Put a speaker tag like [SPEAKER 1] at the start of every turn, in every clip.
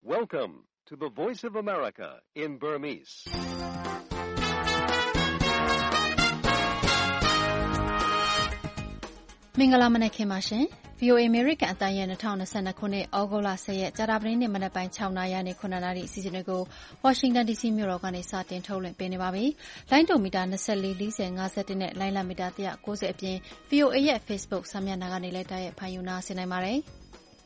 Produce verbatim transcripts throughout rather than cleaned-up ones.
[SPEAKER 1] Welcome to the Voice of America in Burmese.
[SPEAKER 2] ။မင်္ဂလာမနက်ခင်းပါရှင်။ ဗွီအိုအေ American အသံရဲ့၂၀၂၂ခုနှစ်ဩဂုတ်လ၁၀ရက်ကြာသပတေးနေ့မနက်ပိုင်း၆နာရီကနေ၇နာရီအစီအစဉ်တွေကို Washington ဒီစီမြို့တော်ကနေစတင်ထုတ်လွှင့်ပေးနေပါပြီ။လိုင်းဒိုမီတာ၂၄၊၄၀၊၅၁နဲ့လိုင်းလံမီတာ၁၉၀အပြင် ဗွီအိုအေရဲ့ Facebook စာမျက်နှာကနေလည်းတိုက်ရိုက်ဖန်ယူနာဆင်နိုင်ပါတယ်။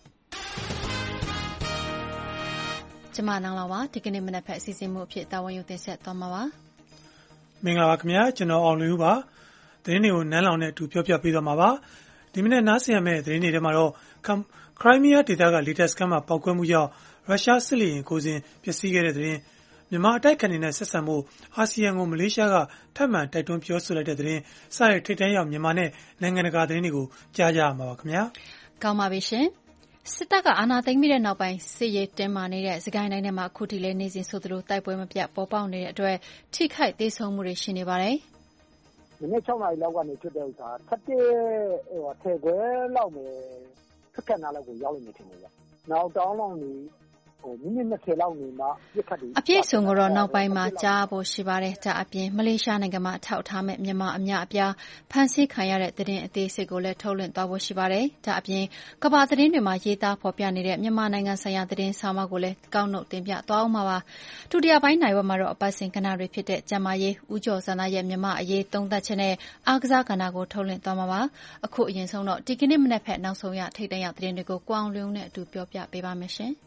[SPEAKER 2] ကျမနန်းလာပါဒီကနေ့မနက်ဖက်အစီအစဉ်မှုအဖြစ်တာဝန်ယူတင်ဆက်သွားမှာပါ
[SPEAKER 3] ။မင်္ဂလာပါခင်ဗျာကျွန်တော်အောင်လူဦးပါ။သတင်းတွေကိုနန်းလောင်နဲ့အတူပြောပြပေးသွားမှာပါ။ဒီမနေ့နားဆင်ရမယ့်သတင်းတွေထဲမှာတော့ခရိုင်းမီးယားဒေသကလေတပ်စခန်းမှာပောက်ကွဲမှုကြောင့်ရုရှားစစ်လေယာဉ်ကိုစဉ်ပျက်စီးခဲ့တဲ့သတင်း၊မြန်မာအတိုက်ခံတွေနဲ့ဆက်ဆံမှုအာဆီယံကိုမလေးရှားကထပ်မံတိုက်တွန်းပြောဆိုလိုက်တဲ့သတင်းစတဲ့ထိပ်တန်းရောက်မြန်မာနဲ့နိုင်ငံတကာသတင်းတွေကိုကြားကြရမှာပါခင်ဗျာ
[SPEAKER 2] ။ကောင်းပါပြီရှင်။စစ်တပ်ကအာဏာသိမ်းပြီးတဲ့နောက်ပိုင်းစစ်ရေးတင်းမာနေတဲ့စကိုင်းတိုင်းထဲမှာအခုထိလည်းနေစဉ်ဆိုသလိုတိုက်ပွဲမပြတ်ပေါ်ပေါက်နေတဲ့အတွက်ထိခိုက်သေးဆုံးမှုတွေရှိနေပါတယ်။
[SPEAKER 4] မနေ့၆နာရီလောက်ကနေဖြစ်တဲ့ဥစ္စာထက်တဲ့ဟိုထဲခွဲလောက်ပဲခက်ခက်နားလောက်ကိုရောက်နေတယ်ထင်တယ်ဗျ။နောက်တောင်းလောက်နေဟိုမိနစ်၂၀လောက်နေမှပြစ်ခတ်တယ်
[SPEAKER 2] အပြည့်စုံကတော့နောက်ပိုင်းမှာကြားဖို့ရှိပါတယ်။ဒါအပြင်မလေးရှားနိုင်ငံမှာထောက်ထားမဲ့မြန်မာအများအပြားဖမ်းဆီးခံရတဲ့သတင်းအသေးစိတ်ကိုလည်းထုတ်လွှင့်သွားဖို့ရှိပါတယ်။ဒါအပြင်ကမ္ဘာသတင်းတွေမှာရေးသားဖော်ပြနေတဲ့မြန်မာနိုင်ငံဆိုင်ရာသတင်းဆောင်မကိုလည်းကောက်နှုတ်တင်ပြသွားအောင်ပါပါ။ဒုတိယပိုင်းနိုင်ဝက်မှာတော့အပတ်စဉ်ကဏ္ဍတွေဖြစ်တဲ့ကျန်းမာရေးဦးကျော်ဇာနာရဲ့မြန်မာအရေးသုံးသပ်ချက်နဲ့အားကစားကဏ္ဍကိုထုတ်လွှင့်သွားမှာပါ။အခုအရင်ဆုံးတော့ဒီကနေ့မနက်ဖက်နောက်ဆုံးရထိတ်တန့်ရသတင်းတွေကိုကိုအောင်လင်းနဲ့အတူပြောပြပေးပါမယ်ရှင်။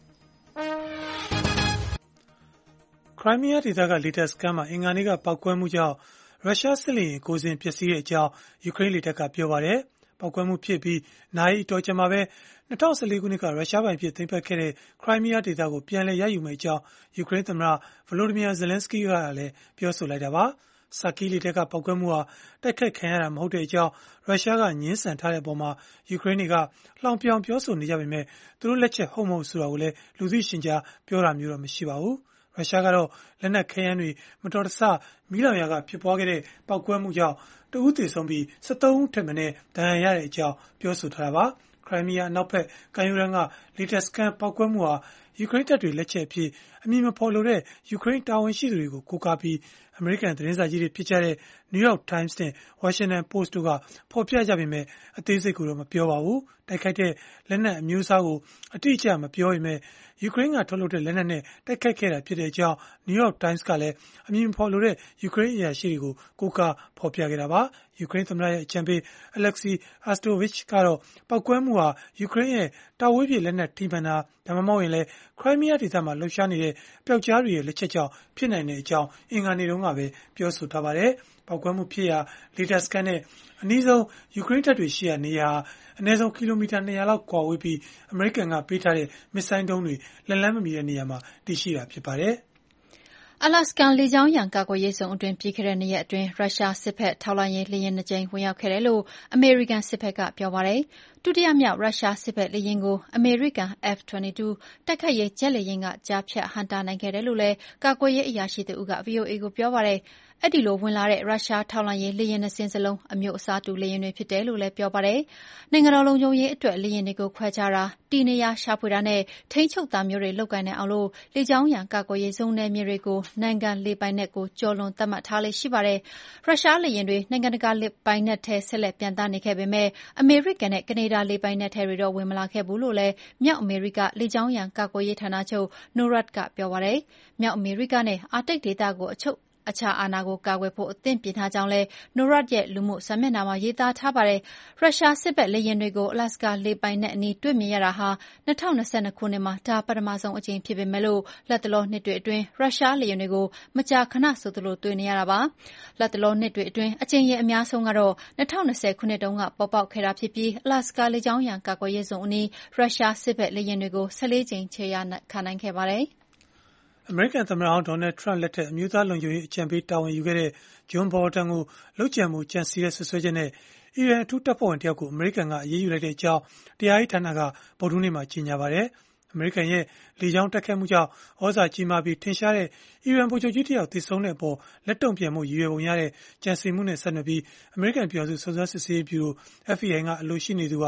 [SPEAKER 3] ခရိုင်းမီးယားဒေသကလေတပ်စခန်းမှာအင်္ဂါနေ့ကပောက်ကွဲမှုကြောင့်ရုရှားစစ်လေယာဉ်ကိုစဉ်ပျက်စီးတဲ့အကြောင်းယူကရိန်းလေတပ်ကပြောပါတယ်။ပောက်ကွဲမှုဖြစ်ပြီးနာရီအတော်ကြာမှာပဲ၂၀၁၄ခုနှစ်ကရုရှားပိုင်ဖြစ်သိမ်းပိုက်ခဲ့တဲ့ခရိုင်းမီးယားဒေသကိုပြန်လည်ရယူမယ့်အကြောင်းယူကရိန်းသမ္မတဗလိုဒီမီယာဇလန်စကီးကလည်းပြောဆိုလိုက်တာပါ။ဆာကီးလေတပ်ကပောက်ကွဲမှုဟာတိုက်ခိုက်ခံရတာမဟုတ်တဲ့အကြောင်းရုရှားကညှင်းဆန်ထားတဲ့အပေါ်မှာယူကရိန်းတွေကလှောင်ပြောင်ပြောဆိုနေကြပေမဲ့သူတို့လက်ချက်ဟုတ်မဟုတ်ဆိုတာကိုလည်းလူသိရှင်ကြားပြောတာမျိုးတော့မရှိပါဘူး။ရုရှားကတော့လက်နက်ခဲယမ်းတွေမတော်တဆမီးလောင်ရာကဖြစ်ပွားခဲ့တဲ့ပောက်ကွဲမှုကြောင့်တဦးသေဆုံးပြီး၁၃ဦးထက်မနည်းဒဏ်ရာရတဲ့အကြောင်းပြောဆိုထားတာပါ။ခရိုင်းမီးယားအနောက်ဘက်ကမ်းရိုးတန်းကလေတပ်စခန်းပောက်ကွဲမှုဟာယူကရိန်းတပ်တွေလက်ချက်အဖြစ်အမည်မဖော်လိုတဲ့ယူကရိန်းတာဝန်ရှိသူတွေကိုကိုးကားပြီးအမေရိကန်သတင်းစာကြီးတွေဖြစ်ကြတဲ့ New York Times နဲ့ Washington Post တို့ကဖော်ပြကြပေမဲ့အသေးစိတ်ကိုတော့မပြောပါဘူး။တိုက်ခိုက်တဲ့လက်နက်အမျိုးအစားကိုအတိအကျမပြောပေမဲ့ယူကရိန်းကထုတ်လုပ်တဲ့လက်နက်နဲ့တိုက်ခိုက်ခဲ့တာဖြစ်တဲ့အကြောင်း New York Times ကလည်းအမည်မဖော်လိုတဲ့ယူကရိန်းအရာရှိတွေကိုကိုးကားဖော်ပြခဲ့တာပါ။ယူကရိန်းသမ္မတရဲ့အကြံပေး Alexei Arestovich ကတော့ပောက်ကွဲမှုဟာယူကရိန်းရဲ့တာဝေးပစ်လက်နက်ထိမှန်တာဒါမှမဟုတ်ရင်လည်းခရိုင်းမီးယားဒေသမှာလှုပ်ရှားနေတဲ့ပျောက်ကြားတွေရဲ့လက်ချက်ကြောင့်ဖြစ်နိုင်တဲ့အကြောင်းအင်္ဂါနေ့တုန်းကပဲပြောဆိုထားပါတယ်။ပောက်ကွဲမှုဖြစ်ရာလေတပ်စခန်းနဲ့အနည်းဆုံးယူကရိန်းတပ်တွေရှိရာနေရာအနည်းဆုံးကီလိုမီတာ၂၀၀လောက်ကွာဝေးပြီးအမေရိကန်ကပေးထားတဲ့မစ်ဆိုင်းဒုံးတွေလက်လန်းမမီတဲ့နေရာမှာတည်ရှိတာဖြစ်ပါတယ်။
[SPEAKER 2] အလာစကန်လေကြောင်းရန်ကာကွယ်ရေးဇုံအတွင်းပြီးခဲ့တဲ့နှစ်ရက်အတွင်းရုရှားစစ်ဘက်ထောက်လှမ်းရေးလေယာဉ်နှစ်ကြိမ်ဝင်ရောက်ခဲ့တယ်လို့အမေရိကန်စစ်ဘက်ကပြောပါတယ်။ဒုတိယမြောက်ရုရှားစစ်ဘက်လေယာဉ်ကိုအမေရိကန် F ၂၂ တိုက်ခိုက်ရေးဂျက်လေယာဉ်ကကြားဖြတ်ဟန့်တားနိုင်ခဲ့တယ်လို့လည်းကာကွယ်ရေးအရာရှိတဦးက ဗွီအိုအေကိုပြောပါတယ်။အဲ့ဒီလိုဝင်လာတဲ့ရုရှားထောက်လှမ်းရေးလေယာဉ်နှစ်စင်းစလုံးအမျိုးအစားတူလေယာဉ်တွေဖြစ်တယ်လို့လည်းပြောပါတယ်။နိုင်ငံတော်လုံခြုံရေးအတွက်လေယာဉ်တွေကိုခွဲခြားတာတည်နေရာရှာဖွေတာနဲ့ထိန်းချုပ်တာမျိုးတွေလုပ်ကိုင်နိုင်အောင်လို့လေကြောင်းရန်ကာကွယ်ရေးဇုံနယ်မြေတွေကိုနိုင်ငံလေပိုင်နက်ကိုကျော်လွန်သတ်မှတ်ထားလေ့ရှိပါတယ်။ရုရှားလေယာဉ်တွေနိုင်ငံတကာလေပိုင်နက်ထဲဆက်လက်ပျံသန်းနေခဲ့ပေမဲ့အမေရိကန်နဲ့ကနေဒါလေပိုင်နက်ထဲတွေတော့ဝင်မလာခဲ့ဘူးလို့လည်းမြောက်အမေရိကလေကြောင်းရန်ကာကွယ်ရေးဌာနချုပ် NORAD ကပြောပါတယ်။မြောက်အမေရိကနဲ့အာတိတ်ဒေသကိုအချုပ်အခြာအာဏာကိုကာကွယ်ဖို့အသင့်ပြင်ထားကြောင်းလည်း NORAD ရဲ့လူမှုစာမျက်နှာမှာရေးသားထားပါတယ်။ရုရှားစစ်ဘက်လေယာဉ်တွေကိုအလာစကာလေပိုင်နက်အနီးတွေ့မြင်ရတာဟာ၂၀၂၂ခုနှစ်မှာဒါပထမဆုံးအကြိမ်ဖြစ်ပေမဲ့လက်တလောနှစ်တွေအတွင်းရုရှားလေယာဉ်တွေကိုမကြာခဏဆိုသလိုတွေ့နေရတာပါ။လက်တလောနှစ်တွေအတွင်းအကြိမ်ရေအများဆုံးကတော့၂၀၂၀ခုနှစ်တုန်းကပေါ်ပေါက်ခဲ့တာဖြစ်ပြီးအလာစကာလေကြောင်းရန်ကာကွယ်ရေးဇုံအနီးရုရှားစစ်ဘက်လေယာဉ်တွေကို၁၄ကြိမ်ခြေရာခံနိုင်ခဲ့ပါတယ်။
[SPEAKER 3] အမေရိကန်သမ္မတဟောင်းဒေါ်နယ်ထရန့်လက်ထက်အမျိုးသားလုံခြုံရေးအကြံပေးတာဝန်ယူခဲ့တဲ့ဂျွန်ဘော်တန်ကိုလုပ်ကြံမှုကြံစည်တဲ့ဆွဆွဲချက်နဲ့အီရန်အထူးတပ်ဖွဲ့ဝင်တယောက်ကိုအမေရိကန်ကအရေးယူလိုက်တဲ့အကြောင်းတရားရေးဌာနကဗုဒ္ဓဟူးနေ့မှာကြေညာပါတယ်။အမေရိကန်ရဲ့လေကြောင်းတိုက်ခိုက်မှုကြောင့်ဩဇာကြီးမားပြီးထင်ရှားတဲ့အီရန်ဗိုလ်ချုပ်ကြီးတစ်ယောက်သေဆုံးတဲ့အပေါ်လက်တုံ့ပြန်မှုရည်ရွယ်ပုံရတဲ့ကြံစည်မှုနဲ့ဆက်နွယ်ပြီးအမေရိကန်ပြည်ထောင်စုစုံစမ်းစစ်ဆေးရေးဗျူရို F B I ကအလိုရှိနေသူဟာ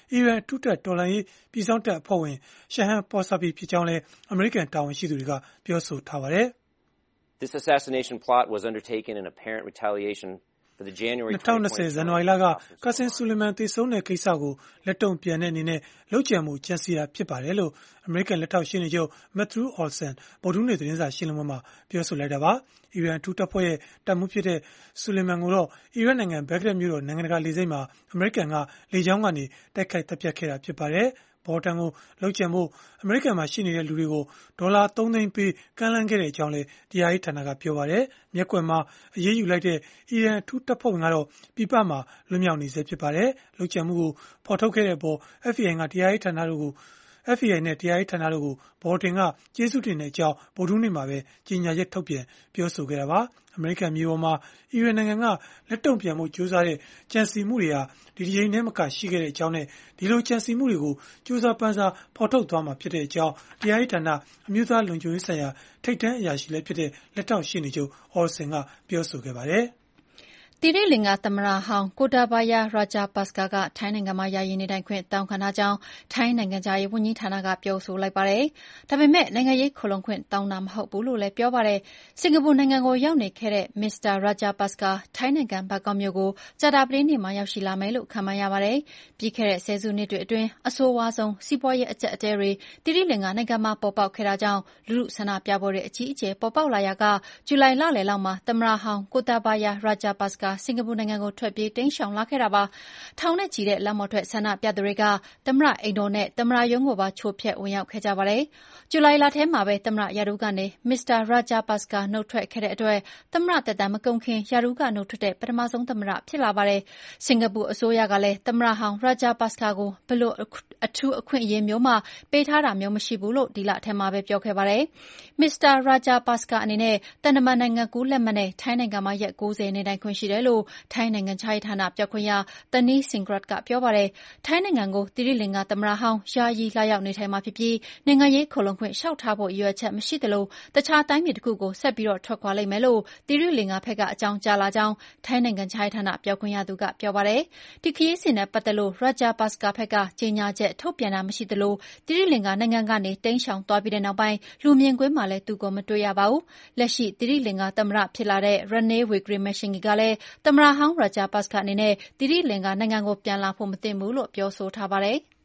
[SPEAKER 3] အီရန်အထူးတပ်တော်လှန်ရေးပြည်စောင့်တပ်အဖွဲ့ဝင် Shahan Porsabi ဖြစ်ကြောင်းလည်းအမေရိကန်တာဝန်ရှိသူတွေကပြောဆိုထားပါတယ်။
[SPEAKER 5] This assassination plot was undertaken in apparent retaliation for the January
[SPEAKER 3] ၂၀၂၀ ဇန်နဝါရီလကကာဆင်ဆူလီမန်သေဆုံးတဲ့ကိစ္စကိုလက်တုံ့ပြန်တဲ့အနေနဲ့လှုပ်ကြံမှုကြံစီတာဖြစ်ပါတယ်လို့အမေရိကန်လက်ထောက်ရှင်းနေချုပ် Matthew Olsen ဗုဒ္ဓဟူးနေ့သတင်းစာရှင်းလင်းပွဲမှာပြောဆိုလိုက်တာပါ။အီရန်အထူးတပ်ဖွဲ့ရဲ့တပ်မှူးဖြစ်တဲ့ဆူလီမန်ကိုတော့အီရတ်နိုင်ငံဘဂ္ဂဒက်မြို့တော်နိုင်ငံတကာလေဆိပ်မှာအမေရိကန်ကလေကြောင်းကနေတိုက်ခိုက်တပ်ဖြတ်ခဲ့တာဖြစ်ပါတယ်။ဘော်တန်ကိုလှုပ်ကြံဖို့အမေရိကန်မှာရှိနေတဲ့လူတွေကိုဒေါ်လာသုံးသိန်းပေးကမ်းလှမ်းခဲ့တဲ့အကြောင်းလည်းတရားရေးဌာနကပြောပါတယ်။မျက်ကွယ်မှာအရေးယူလိုက်တဲ့အီရန်အထူးတပ်ဖွဲ့ဝင်ကတော့ပြည်ပမှာလွတ်မြောက်နေဆဲဖြစ်ပါတယ်။လှုပ်ကြံမှုကိုဖော်ထုတ်ခဲ့တဲ့အပေါ် F B I ကတရားရေးဌာနတို့ကို F B I နဲ့တရားရေးဌာနတို့ကိုဘော်တင်ကကျေးဇူးတင်တဲ့အကြောင်းဗုဒ္ဓဟူးနေ့မှာပဲကြေညာချက်ထုတ်ပြန်ပြောဆိုခဲ့တာပါ။အမေရိကန်မြေပေါ်မှာအီရန်နိုင်ငံကလက်တုံ့ပြန်မှုကြိုးစားတဲ့ကြံစီမှုတွေဟာဒီဒီချိန်နဲ့မကရှိခဲ့တဲ့အကြောင်းနဲ့ဒီလိုကြံစီမှုတွေကိုကြိုးစားပန်းစားဖော်ထုတ်သွားမှာဖြစ်တဲ့အကြောင်းတရားရေးဌာနအမျိုးသားလုံခြုံရေးဆိုင်ရာထိပ်တန်းအရာရှိလည်းဖြစ်တဲ့လက်ထောက်ရှင်းနေချုပ် Olsen ကပြောဆိုခဲ့ပါတယ်။
[SPEAKER 2] တိရိလင်္ကာသမ္မတဟောင်းကိုတာဘာယာရာဂျာပတ်စကာကထိုင်းနိုင်ငံမှာယာယီနေထိုင်ခွင့်တောင်းခံထားကြောင်းထိုင်းနိုင်ငံသားရေးဝန်ကြီးဌာနကပြောဆိုလိုက်ပါတယ်။ဒါပေမဲ့နိုင်ငံရေးခိုလှုံခွင့်တောင်းတာမဟုတ်ဘူးလို့လည်းပြောပါတယ်။စင်ကာပူနိုင်ငံကိုရောက်နေခဲ့တဲ့မစ္စတာရာဂျာပတ်စကာထိုင်းနိုင်ငံဘန်ကောက်မြို့ကိုကြာတာပတေးနေ့မှာရောက်ရှိလာမယ်လို့ခန့်မှန်းရပါတယ်။ပြီးခဲ့တဲ့ဆယ်စုနှစ်တွေအတွင်းအဆိုးဝါးဆုံးစီးပွားရေးအကျပ်အတည်းတွေတိရိလင်္ကာနိုင်ငံမှာပေါ်ပေါက်ခဲ့တာကြောင့်လူထုဆန္ဒပြပွဲတွေအကြီးအကျယ်ပေါ်ပေါက်လာရာကဇူလိုင်လလယ်လောက်မှာသမ္မတဟောင်းကိုတာဘာယာရာဂျာပတ်စကာစင်ကာပူနိုင်ငံကိုထွက်ပြေးတိမ်းရှောင်လာခဲ့တာပါ။ထောင်နဲ့ချီတဲ့လမ်းပေါ်ထွက်ဆန္ဒပြသူတွေကသမ္မတအိမ်တော်နဲ့သမ္မတရုံးကိုပါချိုးဖျက်ဝင်ရောက်ခဲ့ကြပါတယ်။ဇူလိုင်လထဲမှာပဲသမ္မတရာထူးကနေမစ္စတာရာဂျာပတ်စကာနုတ်ထွက်ခဲ့တဲ့အတွက်သမ္မတသက်တမ်းမကုန်ခင်ရာထူးကနုတ်ထွက်တဲ့ပထမဆုံးသမ္မတဖြစ်လာပါတယ်။စင်ကာပူအစိုးရကလည်းသမ္မတဟောင်းရာဂျာပတ်စကာကိုဘယ်လိုအထူးအခွင့်အရေးမျိုးမှပေးထားတာမျိုးမရှိဘူးလို့ဒီလထဲမှာပဲပြောခဲ့ပါတယ်။မစ္စတာရာဂျာပတ်စကာအနေနဲ့တန်တမန်နိုင်ငံကူးလက်မှတ်နဲ့ထိုင်းနိုင်ငံမှာရက်၉၀နေထိုင်ခွင့်ရှိတယ်လို့ထိုင်းနိုင်ငံခြားရေးဌာနပြောခွင့်ရတနီးစင်ဂရတ်ကပြောပါတယ်။ထိုင်းနိုင်ငံကိုတိရိလင်္ကာသမ္မတဟောင်းယာယီလာရောက်နေထိုင်မှာဖြစ်ပြီးနိုင်ငံရေးခိုလှုံခွင့်လျှောက်ထားဖို့ရည်ရွယ်ချက်မရှိသလိုတခြားတိုင်းပြည်တစ်ခုကိုဆက်ပြီးထွက်ခွာလိမ့်မယ်လို့တိရိလင်္ကာဘက်ကအကြောင်းကြားလာကြောင်းထိုင်းနိုင်ငံခြားရေးဌာနပြောခွင့်ရသူကပြောပါတယ်။ဒီခရီးစဉ်နဲ့ပတ်သက်လို့ရာဂျာပတ်စကာဘက်ကကြေညာချက်ထုတ်ပြန်တာမရှိသလိုတိရိလင်္ကာနိုင်ငံကနေတိမ်းရှောင်သွားပြီးတဲ့နောက်ပိုင်းလူမြင်ကွင်းမှာလည်းသူကိုမတွေ့ရပါဘူး။လက်ရှိတိရိလင်္ကာသမ္မတဖြစ်လာတဲ့ Ranil Wickremesinghe ကလည်းသမ္မတဟောင်းရာဂျာပတ်စကာအနေနဲ့တိရိလင်္ကာနိုင်ငံကိုပြန်လာဖို့မသင့်ဘူးလို့ပြောဆိုထားပါတယ်။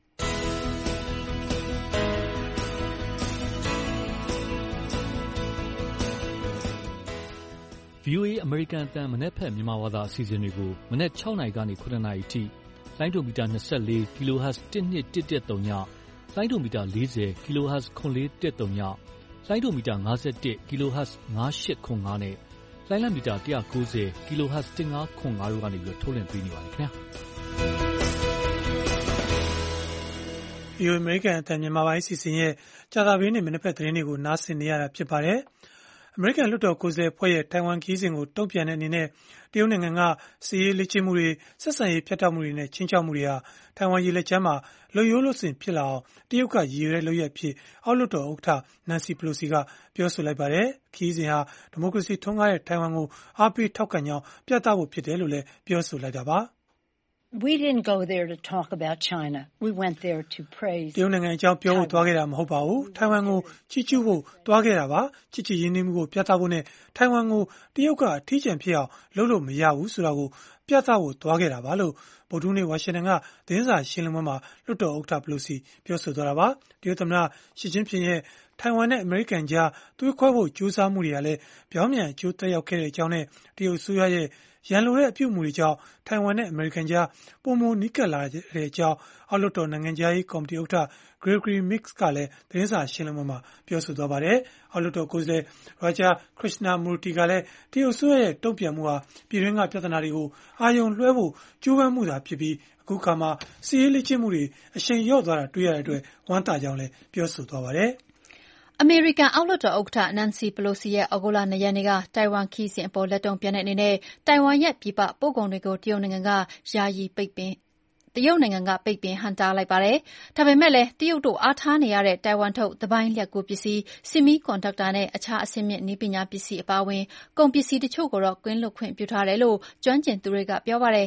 [SPEAKER 6] V O A အမေရိကန်အသံမနက်ဖြန်မြန်မာဘာသာအစီအစဉ်တွေကိုမနက်၆နာရီကနေ၇နာရီအထိလိုင်းဒိုမီတာ၂၄ kHz တစ်နှစ်တစ်တစ်သုံးညလိုင်းဒိုမီတာ၄၀ kHz ခွန်လေးတစ်သုံးညလိုင်းဒိုမီတာ၅၁ kHz ၅၈ခွန်၅နဲ့လိုင်းလံမီတာ၁၉၀ kHz တစ်ငါးခွန်၅တို့ကနေပြီးထုတ်လွှင့်ပေးနေပါတယ်ခင်ဗျာ။
[SPEAKER 3] V O A အမေရိကန်အသံမြန်မာပိုင်းအစီအစဉ်ရဲ့ကြာသပတေးနေ့မနက်ဖြန်သတင်းတွေကိုနားဆင်နေရတာဖြစ်ပါတယ်။အမေရိကန်လွှတ်တော်ကိုယ်စားလှယ်အဖွဲ့ရဲ့ထိုင်ဝမ်ခရီးစဉ်ကိုတုံ့ပြန်တဲ့အနေနဲ့တရုတ်နိုင်ငံကစစ်ရေးလေ့ကျင့်မှုတွေဆက်ဆံရေးဖြတ်တောက်မှုတွေနဲ့ချင်းချောက်မှုတွေဟာထိုင်ဝမ်ရေလက်ကြားမှာလုံရိုးလို့စင်ဖြစ်လာအောင်တရုတ်ကရည်ရွယ်တဲ့လုပ်ရဖြစ်အောက်လွှတ်တော်ဥက္ကဋ္ဌ Nancy Pelosi ကပြောဆိုလိုက်ပါတယ်။ခရီးစဉ်ဟာဒီမိုကရေစီထွန်းကားတဲ့ထိုင်ဝမ်ကိုအားပေးထောက်ခံကြောင်းပြသဖို့ဖြစ်တယ်လို့လည်းပြောဆိုလိုက်တာပါ။
[SPEAKER 7] We didn't go there to talk about China. We went there to praise.
[SPEAKER 3] တရုတ်နိုင်ငံအကြောင်းပြောဖို့သွားခဲ့တာမဟုတ်ပါဘူး။ထိုင်ဝမ်ကိုချီးကျူးဖို့သွားခဲ့တာပါ။ချစ်ချစ်ရင်းနှီးမှုကိုပြသဖို့နဲ့ထိုင်ဝမ်ကိုတရုတ်ကအထီးကျန်ဖြစ်အောင်လုပ်လို့မရဘူးဆိုတာကိုပြသဖို့သွားခဲ့တာပါလို့ဗုဒ္ဓဟူးနေ့ဝါရှင်တန်ကသတင်းစာရှင်းလင်းပွဲမှာလွှတ်တော်ဥက္ကဋ္ဌ Pelosi ပြောဆိုသွားတာပါ။တရုတ်သမ္မတရှီကျင်းဖျင်ရဲ့ထိုင်ဝမ်နဲ့အမေရိကန်ကြားသွေးခွဲဖို့ကြိုးစားမှုတွေကလည်းပြောင်းပြန်အကျိုးသက်ရောက်ခဲ့တဲ့အကြောင်းနဲ့တရုတ်အစိုးရရဲ့ရန်လိုတဲ့အပြုအမူတွေကြောင့်ထိုင်ဝမ်နဲ့အမေရိကန်ကြားပုံမနီးကပ်လာတဲ့အကြောင်းအောက်လွှတ်တော်နိုင်ငံခြားရေးကော်မတီဥက္ကဋ္ဌ Gregory Meeks ကလည်းသတင်းစာရှင်းလင်းပွဲမှာပြောဆိုသွားပါတယ်။အောက်လွှတ်တော်ကိုယ်စားလှယ် Raja Krishnamurti ကလည်းတရုတ်အစိုးရရဲ့တုံ့ပြန်မှုဟာပြည်တွင်းကပြဿနာတွေကိုအာရုံလွှဲဖို့ကြိုးပမ်းမှုသာဖြစ်ပြီးအခုခါမှာစစ်ရေးလေ့ကျင့်မှုတွေအရှိန်လျော့သွားတာတွေ့ရတဲ့အတွက်ဝမ်းသာကြောင်းလည်းပြောဆိုသွားပါတယ်။
[SPEAKER 2] အမေရိကန်အောက်လွှတ်တော်ဥက္ကဋ္ဌ Nancy Pelosi ရဲ့ဩဂုတ်လ၂ရက်နေ့ကတိုင်ဝမ်ခရီးစဉ်အပေါ်လက်တုံ့ပြန်တဲ့အနေနဲ့တိုင်ဝမ်ရဲ့ပြည်ပပို့ကုန်တွေကိုတရုတ်နိုင်ငံကယာယီပိတ်ပင်တရုတ်နိုင်ငံကပိတ်ပင်ဟန့်တားလိုက်ပါတယ်။ဒါပေမဲ့လည်းတရုတ်တို့အားထားနေရတဲ့တိုင်ဝမ်ထုတ်သပိုင်းလျှပ်ကူးပစ္စည်း၊ဆီမီးကွန်ဒက်တာနဲ့အခြားအဆင့်မြင့်နည်းပညာပစ္စည်းအပါအဝင်ကုန်ပစ္စည်းတချို့ကိုတော့ကင်းလွတ်ခွင့်ပြုထားတယ်လို့ကျွမ်းကျင်သူတွေကပြောပါတယ်။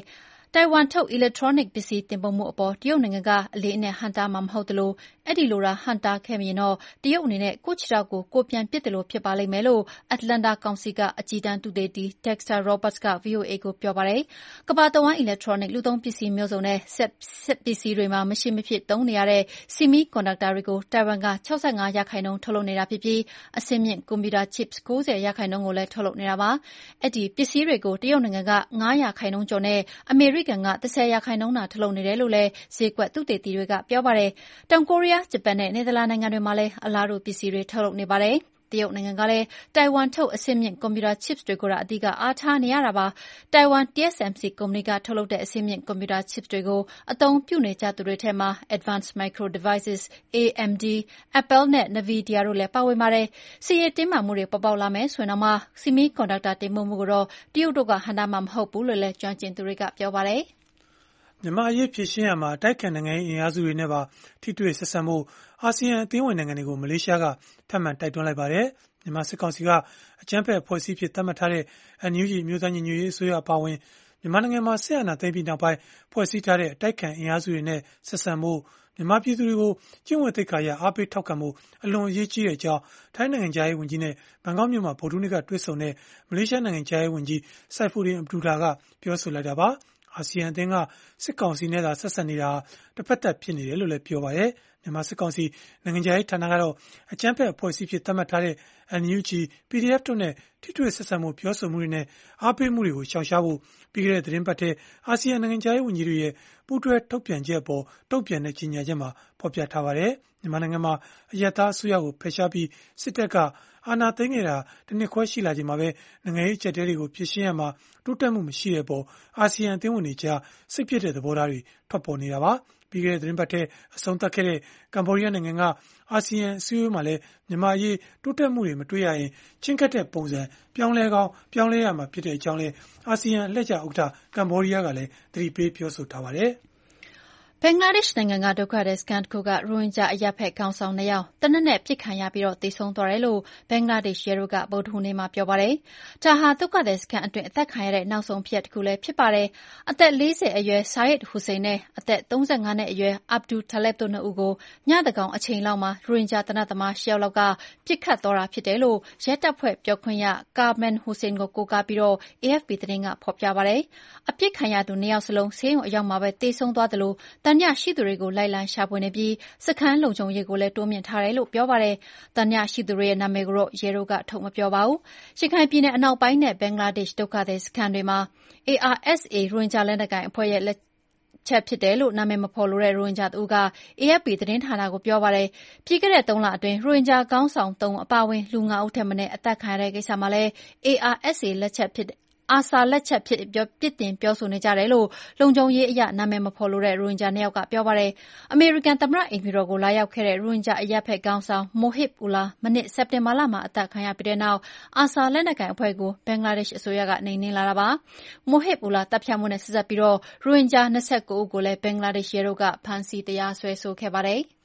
[SPEAKER 2] တိုင်ဝမ်ထုတ် electronic ပစ္စည်းတင်ပို့မှုအပေါ်တရုတ်နိုင်ငံကအလေးအနက်ဟန့်တားမှာမဟုတ်သလိုအဲ့ဒီလိုသာဟန့်တားခဲ့ရင်တော့တရုတ်အနေနဲ့ကိုယ့်ခြေထောက်ကိုကိုယ်ပြန်ပစ်တယ်လို့ဖြစ်ပါလိမ့်မယ်လို့ Atlanta ကောင်စီကအကြီးတန်းသုတေသီ Dexter Roberts က ဗွီအိုအေကိုပြောပါတယ်။ကမ္ဘာတဝန်း electronic လူသုံးပစ္စည်းမျိုးစုံနဲ့စက်ပစ္စည်းတွေမှာမရှိမဖြစ်သုံးနေရတဲ့ semiconductor တွေကိုတိုင်ဝမ်က၆၅ရာခိုင်နှုန်းထုတ်လုပ်နေတာဖြစ်ပြီးအဆင့်မြင့်ကွန်ပျူတာ chips ၉၀ရာခိုင်နှုန်းကိုလည်းထုတ်လုပ်နေတာပါ။အဲ့ဒီပစ္စည်းတွေကိုတရုတ်နိုင်ငံက၅ရာခိုင်နှုန်းကျော်နဲ့အမေရိကန်က၁၀ရာခိုင်နှုန်းသာထုတ်လုပ်နေတယ်လို့လည်းဈေးကွက်သုတေသီတွေကပြောပါတယ်။တောင်ကိုရီးယား၊ဂျပန်နဲ့နယ်သာလန်နိုင်ငံတွေမှာလည်းအလားတူပစ္စည်းတွေထုတ်လုပ်နေပါတယ်။တရုတ်နိုင်ငံကလည်းတိုင်ဝမ်ထုတ်အဆင့်မြင့်ကွန်ပျူတာ chips တွေကိုသာအဓိကအားထားနေရတာပါ။တိုင်ဝမ် T S M C ကုမ္ပဏီကထုတ်လုပ်တဲ့အဆင့်မြင့်ကွန်ပျူတာ chips တွေကိုအသုံးပြုနေကြသူတွေထဲမှာ Advanced Micro Devices, A M D, Apple နဲ့ Nvidia တို့လည်းပါဝင်ပါတယ်။စစ်ရေးတင်းမာမှုတွေပေါ်ပေါက်လာမယ်ဆိုရင်တောင်မှ semiconductor တင်ပို့မှုကိုတော့တရုတ်တို့ကဟန့်တားမှာမဟုတ်ဘူးလို့လည်းကျွမ်းကျင်သူတွေကပြောပါတယ်။
[SPEAKER 3] မြန်မာအရေးဖြေရှင်းရာမှာတိုက်ခိုက်နိုင်ငံရေးအင်အားစုတွေနဲ့ပါထိတွေ့ဆက်ဆံမှုအာဆီယံအသင်းဝင်နိုင်ငံတွေကိုမလေးရှားကထပ်မံတိုက်တွန်းလိုက်ပါတယ်။မြန်မာစစ်ကောင်စီကအကြမ်းဖက်အဖွဲ့အစည်းဖြစ်သတ်မှတ်ထားတဲ့ N U G မျိုးသားညီညွတ်ရေးအစိုးရအပါအဝင်မြန်မာနိုင်ငံမှာဆက်အာဏာသိမ်းပြီးနောက်ပိုင်းဖွဲ့စည်းထားတဲ့အတိုက်ခံအင်အားစုတွေနဲ့ဆက်ဆံမှုမြန်မာပြည်သူတွေကိုကျင့်ဝတ်သိက္ခာရအားပေးထောက်ခံမှုအလွန်အရေးကြီးတဲ့အကြောင်းထိုင်းနိုင်ငံသားရေးဝန်ကြီးနဲ့ဘန်ကောက်မြို့မှာဗုဒ္ဓနေ့ကတွေ့ဆုံတဲ့မလေးရှားနိုင်ငံသားရေးဝန်ကြီးဆိုက်ဖူဒင်အဗ်ဒူလာကပြောဆိုလိုက်တာပါ။အာဆီယံအသင်းကစစ်ကောင်စီနဲ့သာဆက်ဆံနေတာတစ်ဖက်သက်ဖြစ်နေတယ်လို့လည်းပြောပါတယ်။မြန်မာစစ်ကောင်စီနိုင်ငံခြားရေးဌာနကတော့အကြမ်းဖက်အဖွဲ့အစည်းဖြစ်သတ်မှတ်ထားတဲ့ N U G, P D F တို့နဲ့ထိတွေ့ဆက်ဆံမှုပြောဆိုမှုတွေနဲ့အားပေးမှုတွေကိုရှောင်ရှားဖို့ပြီးခဲ့တဲ့သတင်းပတ်ထဲအာဆီယံနိုင်ငံခြားရေးဝန်ကြီးတွေရဲ့ပူးတွဲထုတ်ပြန်ချက်အပေါ်တုံ့ပြန်တဲ့ကြေညာချက်မှာဖော်ပြထားပါတယ်။မြန်မာနိုင်ငံမှာအရပ်သားအစိုးရကိုဖယ်ရှားပြီးစစ်တပ်ကအာဏာသိမ်းခဲ့တာတစ်နှစ်ခွဲရှိလာချိန်မှာပဲနိုင်ငံရေးအကျပ်အတည်းတွေကိုဖြေရှင်းရမှာတိုးတက်မှုမရှိတဲ့အပေါ်အာဆီယံအသင်းဝင်တွေကြားစိတ်ပြည့်တဲ့သဘောထားတွေထွက်ပေါ်နေတာပါ။ပြီးခဲ့တဲ့သတင်းပတ်ထဲအဆုံးသတ်ခဲ့တဲ့ကမ္ဘောဒီးယားနိုင်ငံကအာဆီယံအစည်းအဝေးမှာလည်းမြန်မာအရေးတိုးတက်မှုတွေမတွေ့ရရင်ချင်းကပ်တဲ့ပုံစံပြောင်းလဲကောင်းပြောင်းလဲရမှာဖြစ်တဲ့အကြောင်းလည်းအာဆီယံအလှည့်ကျဥက္ကဋ္ဌကမ္ဘောဒီးယားကလည်းသတိပေးပြောဆိုထားပါတယ်။
[SPEAKER 2] ဘင်္ဂလားဒေ့ရှ်နိုင်ငံကဒုက္ခသည်စခန်းတစ်ခုကရိုဟင်ဂျာအရပ်ဘက်ခေါင်းဆောင်နှစ်ယောက်သေနတ်နဲ့ပစ်ခံရပြီးသေဆုံးသွားတယ်လို့ဘင်္ဂလားဒေ့ရှ်ရဲတို့ကဗုဒ္ဓဟူးနေ့မှာပြောပါတယ်။ဒါဟာဒုက္ခသည်စခန်းအတွင်းအသက်ခံရတဲ့နောက်ဆုံးဖြစ်ရပ်တစ်ခုလည်းဖြစ်ပါတယ်။အသက်၄၀အရွယ် Syed Hussein နဲ့အသက်၃၅နှစ်အရွယ် Abdul Taleb တို့နှစ်ဦးကိုညသန်းခေါင်အချိန်လောက်မှာရိုဟင်ဂျာသေနတ်သမား၈ယောက်လောက်ကပစ်ခတ်သွားတာဖြစ်တယ်လို့ရဲတပ်ဖွဲ့ပြောခွင့်ရ Karman Hossain ကိုကိုးကားပြီး A F P သတင်းကဖော်ပြပါတယ်။အပစ်ခံရသူနှစ်ယောက်စလုံးဆေးရုံအရောက်မှာပဲသေဆုံးသွားတယ်လို့သံသယရှိသူတွေကိုလိုက်လံရှာဖွေနေပြီးစခန်းလုံခြုံရေးကိုလည်းတိုးမြှင့်ထားတယ်လို့ပြောပါတယ်။သံသယရှိသူတွေရဲ့နာမည်ကိုတော့ရဲတို့ကထုတ်မပြောပါဘူး။ရခိုင်ပြည်နယ်အနောက်ပိုင်းနဲ့ဘင်္ဂလားဒေ့ရှ်ဒုက္ခသည်စခန်းတွေမှာ A R S A ရိုဟင်ဂျာလက်နက်ကိုင်အဖွဲ့ရဲ့လက်ချက်ဖြစ်တယ်လို့နာမည်မဖော်လိုတဲ့ရိုဟင်ဂျာတဦးက A F P သတင်းဌာနကိုပြောပါတယ်။ပြီးခဲ့တဲ့သုံးလအတွင်းရိုဟင်ဂျာခေါင်းဆောင်သုံးဦးအပါအဝင်လူငါးဦးထက်မနည်းအသတ်ခံရတဲ့ကိစ္စမှာလည်း A R S A လက်ချက်ဖြစ်အာဆာလက်ချက်ဖြစ်ပြစ်တင်ပြောဆိုနေကြတယ်လို့လုံခြုံရေးအရနာမည်မဖော်လိုတဲ့ရိုဟင်ဂျာနှစ်ယောက်ကပြောပါတယ်။အမေရိကန်သမ္မတအိမ်ဖြူတော်ကိုလာရောက်ခဲ့တဲ့ရိုဟင်ဂျာအရပ်ဘက်ခေါင်းဆောင် Mohib Ullah မနှစ်စက်တင်ဘာလမှာအသတ်ခံရပြီးတဲ့နောက်အာဆာလက်နက်ကိုင်အဖွဲ့ကိုဘင်္ဂလားဒေ့ရှ်အစိုးရကနှိမ်နင်းလာတာပါ။ Mohib Ullah တပ်ဖြတ်မှုနဲ့ဆက်စပ်ပြီးရိုဟင်ဂျာ၂၉ဦးကိုလည်းဘင်္ဂလားဒေ့ရှ်ရဲတို့ကဖမ်းဆီးတရားစွဲဆိုခဲ့ပါတယ်။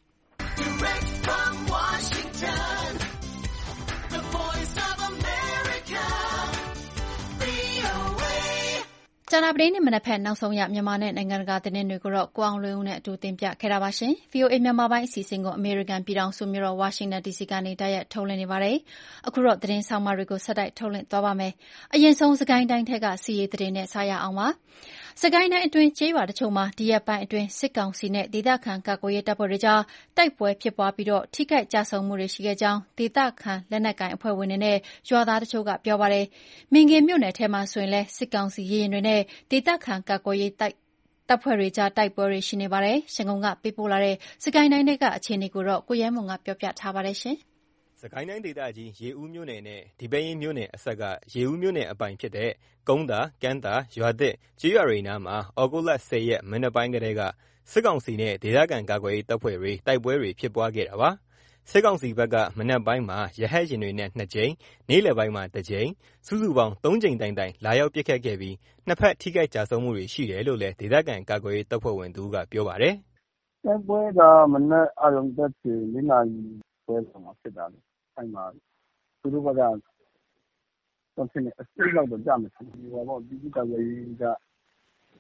[SPEAKER 2] ကြာသပတေးနေ့မနက်ဖြန်နောက်ဆုံးရမြန်မာနဲ့နိုင်ငံတကာသတင်းတွေကိုတော့ကိုအောင်လွင်ဦးနဲ့အတူတင်ပြခဲ့တာပါရှင်။ V O A မြန်မာပိုင်းအစီအစဉ်ကိုအမေရိကန်ပြည်ထောင်စုမြို့တော်ဝါရှင်တန်ဒီစီကနေတိုက်ရိုက်ထုတ်လွှင့်နေပါတယ်။အခုတော့သတင်းဆောင်မတွေကိုဆက်တိုက်ထုတ်လွှင့်သွားပါမယ်။အရင်ဆုံးစကိုင်းတိုင်းထက်ကစီးရီးသတင်းနဲ့စရအောင်ပါ။စကိုင်းတိုင်းအတွင်းကျေးရွာတချို့မှာဒီရက်ပိုင်းအတွင်းစစ်ကောင်စီနဲ့ဒေသခံကာကွယ်ရေးတပ်ဖွဲ့တွေကြားတိုက်ပွဲဖြစ်ပွားပြီးထိခိုက်ကျဆုံးမှုတွေရှိခဲ့ကြောင်းဒေသခံလက်နက်ကိုင်အဖွဲ့ဝင်တွေနဲ့ရွာသားတချို့ကပြောပါတယ်။မင်းကင်းမြို့နယ်ထဲမှာဆိုရင်လည်းစစ်ကောင်စီရေယာဉ်တွေနဲ့ဒေသခံကာကွယ်ရေးတပ်ဖွဲ့တွေကြားတိုက်ပွဲတွေရှိနေပါတယ်။ရန်ကုန်ကပေးပို့လာတဲ့စကိုင်းတိုင်းထဲကအခြေအနေကိုကိုရဲမွန်ကပြောပြထားပါတယ်ရှင်
[SPEAKER 8] ။စကိုင်းတိုင်းဒေသကြီးရေဦးမြို့နယ်နဲ့ဒီပဲယင်းမြို့နယ်အစပ်ကရေဦးမြို့နယ်အပိုင်ဖြစ်တဲ့ကုန်းသာ၊ကမ်းသာ၊ရွာသစ်ကျေးရွာတွေနားမှာဩဂုတ်လ၁၀ရက်မနက်ပိုင်းကတည်းကစစ်ကောင်စီနဲ့ဒေသခံကာကွယ်ရေးတပ်ဖွဲ့တွေတိုက်ပွဲတွေဖြစ်ပွားခဲ့တာပါ။စစ်ကောင်စီဘက်ကမနက်ပိုင်းမှာရဟတ်ယာဉ်တွေနဲ့နှစ်ကြိမ်နေ့လယ်ပိုင်းမှာတစ်ကြိမ်စုစုပေါင်းသုံးကြိမ်တိုင်တိုင်လာရောက်ပစ်ခတ်ခဲ့ပြီးနှစ်ဖက်ထိခိုက်ကျဆုံးမှုတွေရှိတယ်လို့လည်းဒေသခံကာကွယ်ရေးတပ်ဖွဲ့ဝင်တဦးကပြောပါတယ်
[SPEAKER 9] ။တိုက်ပွဲကမနက်အာရုံတက်ချိန်လေးနာရီခွဲလောက်မှာဖြစ်တာလေ။အဲ့မှာသူတို့ဘက်ကတော့ဖြစ်နေအစိတ်လောက်တော့ကြမယ်။ဒီဟောပေါ့ပြည်သူ့ကာကွယ်ရေးက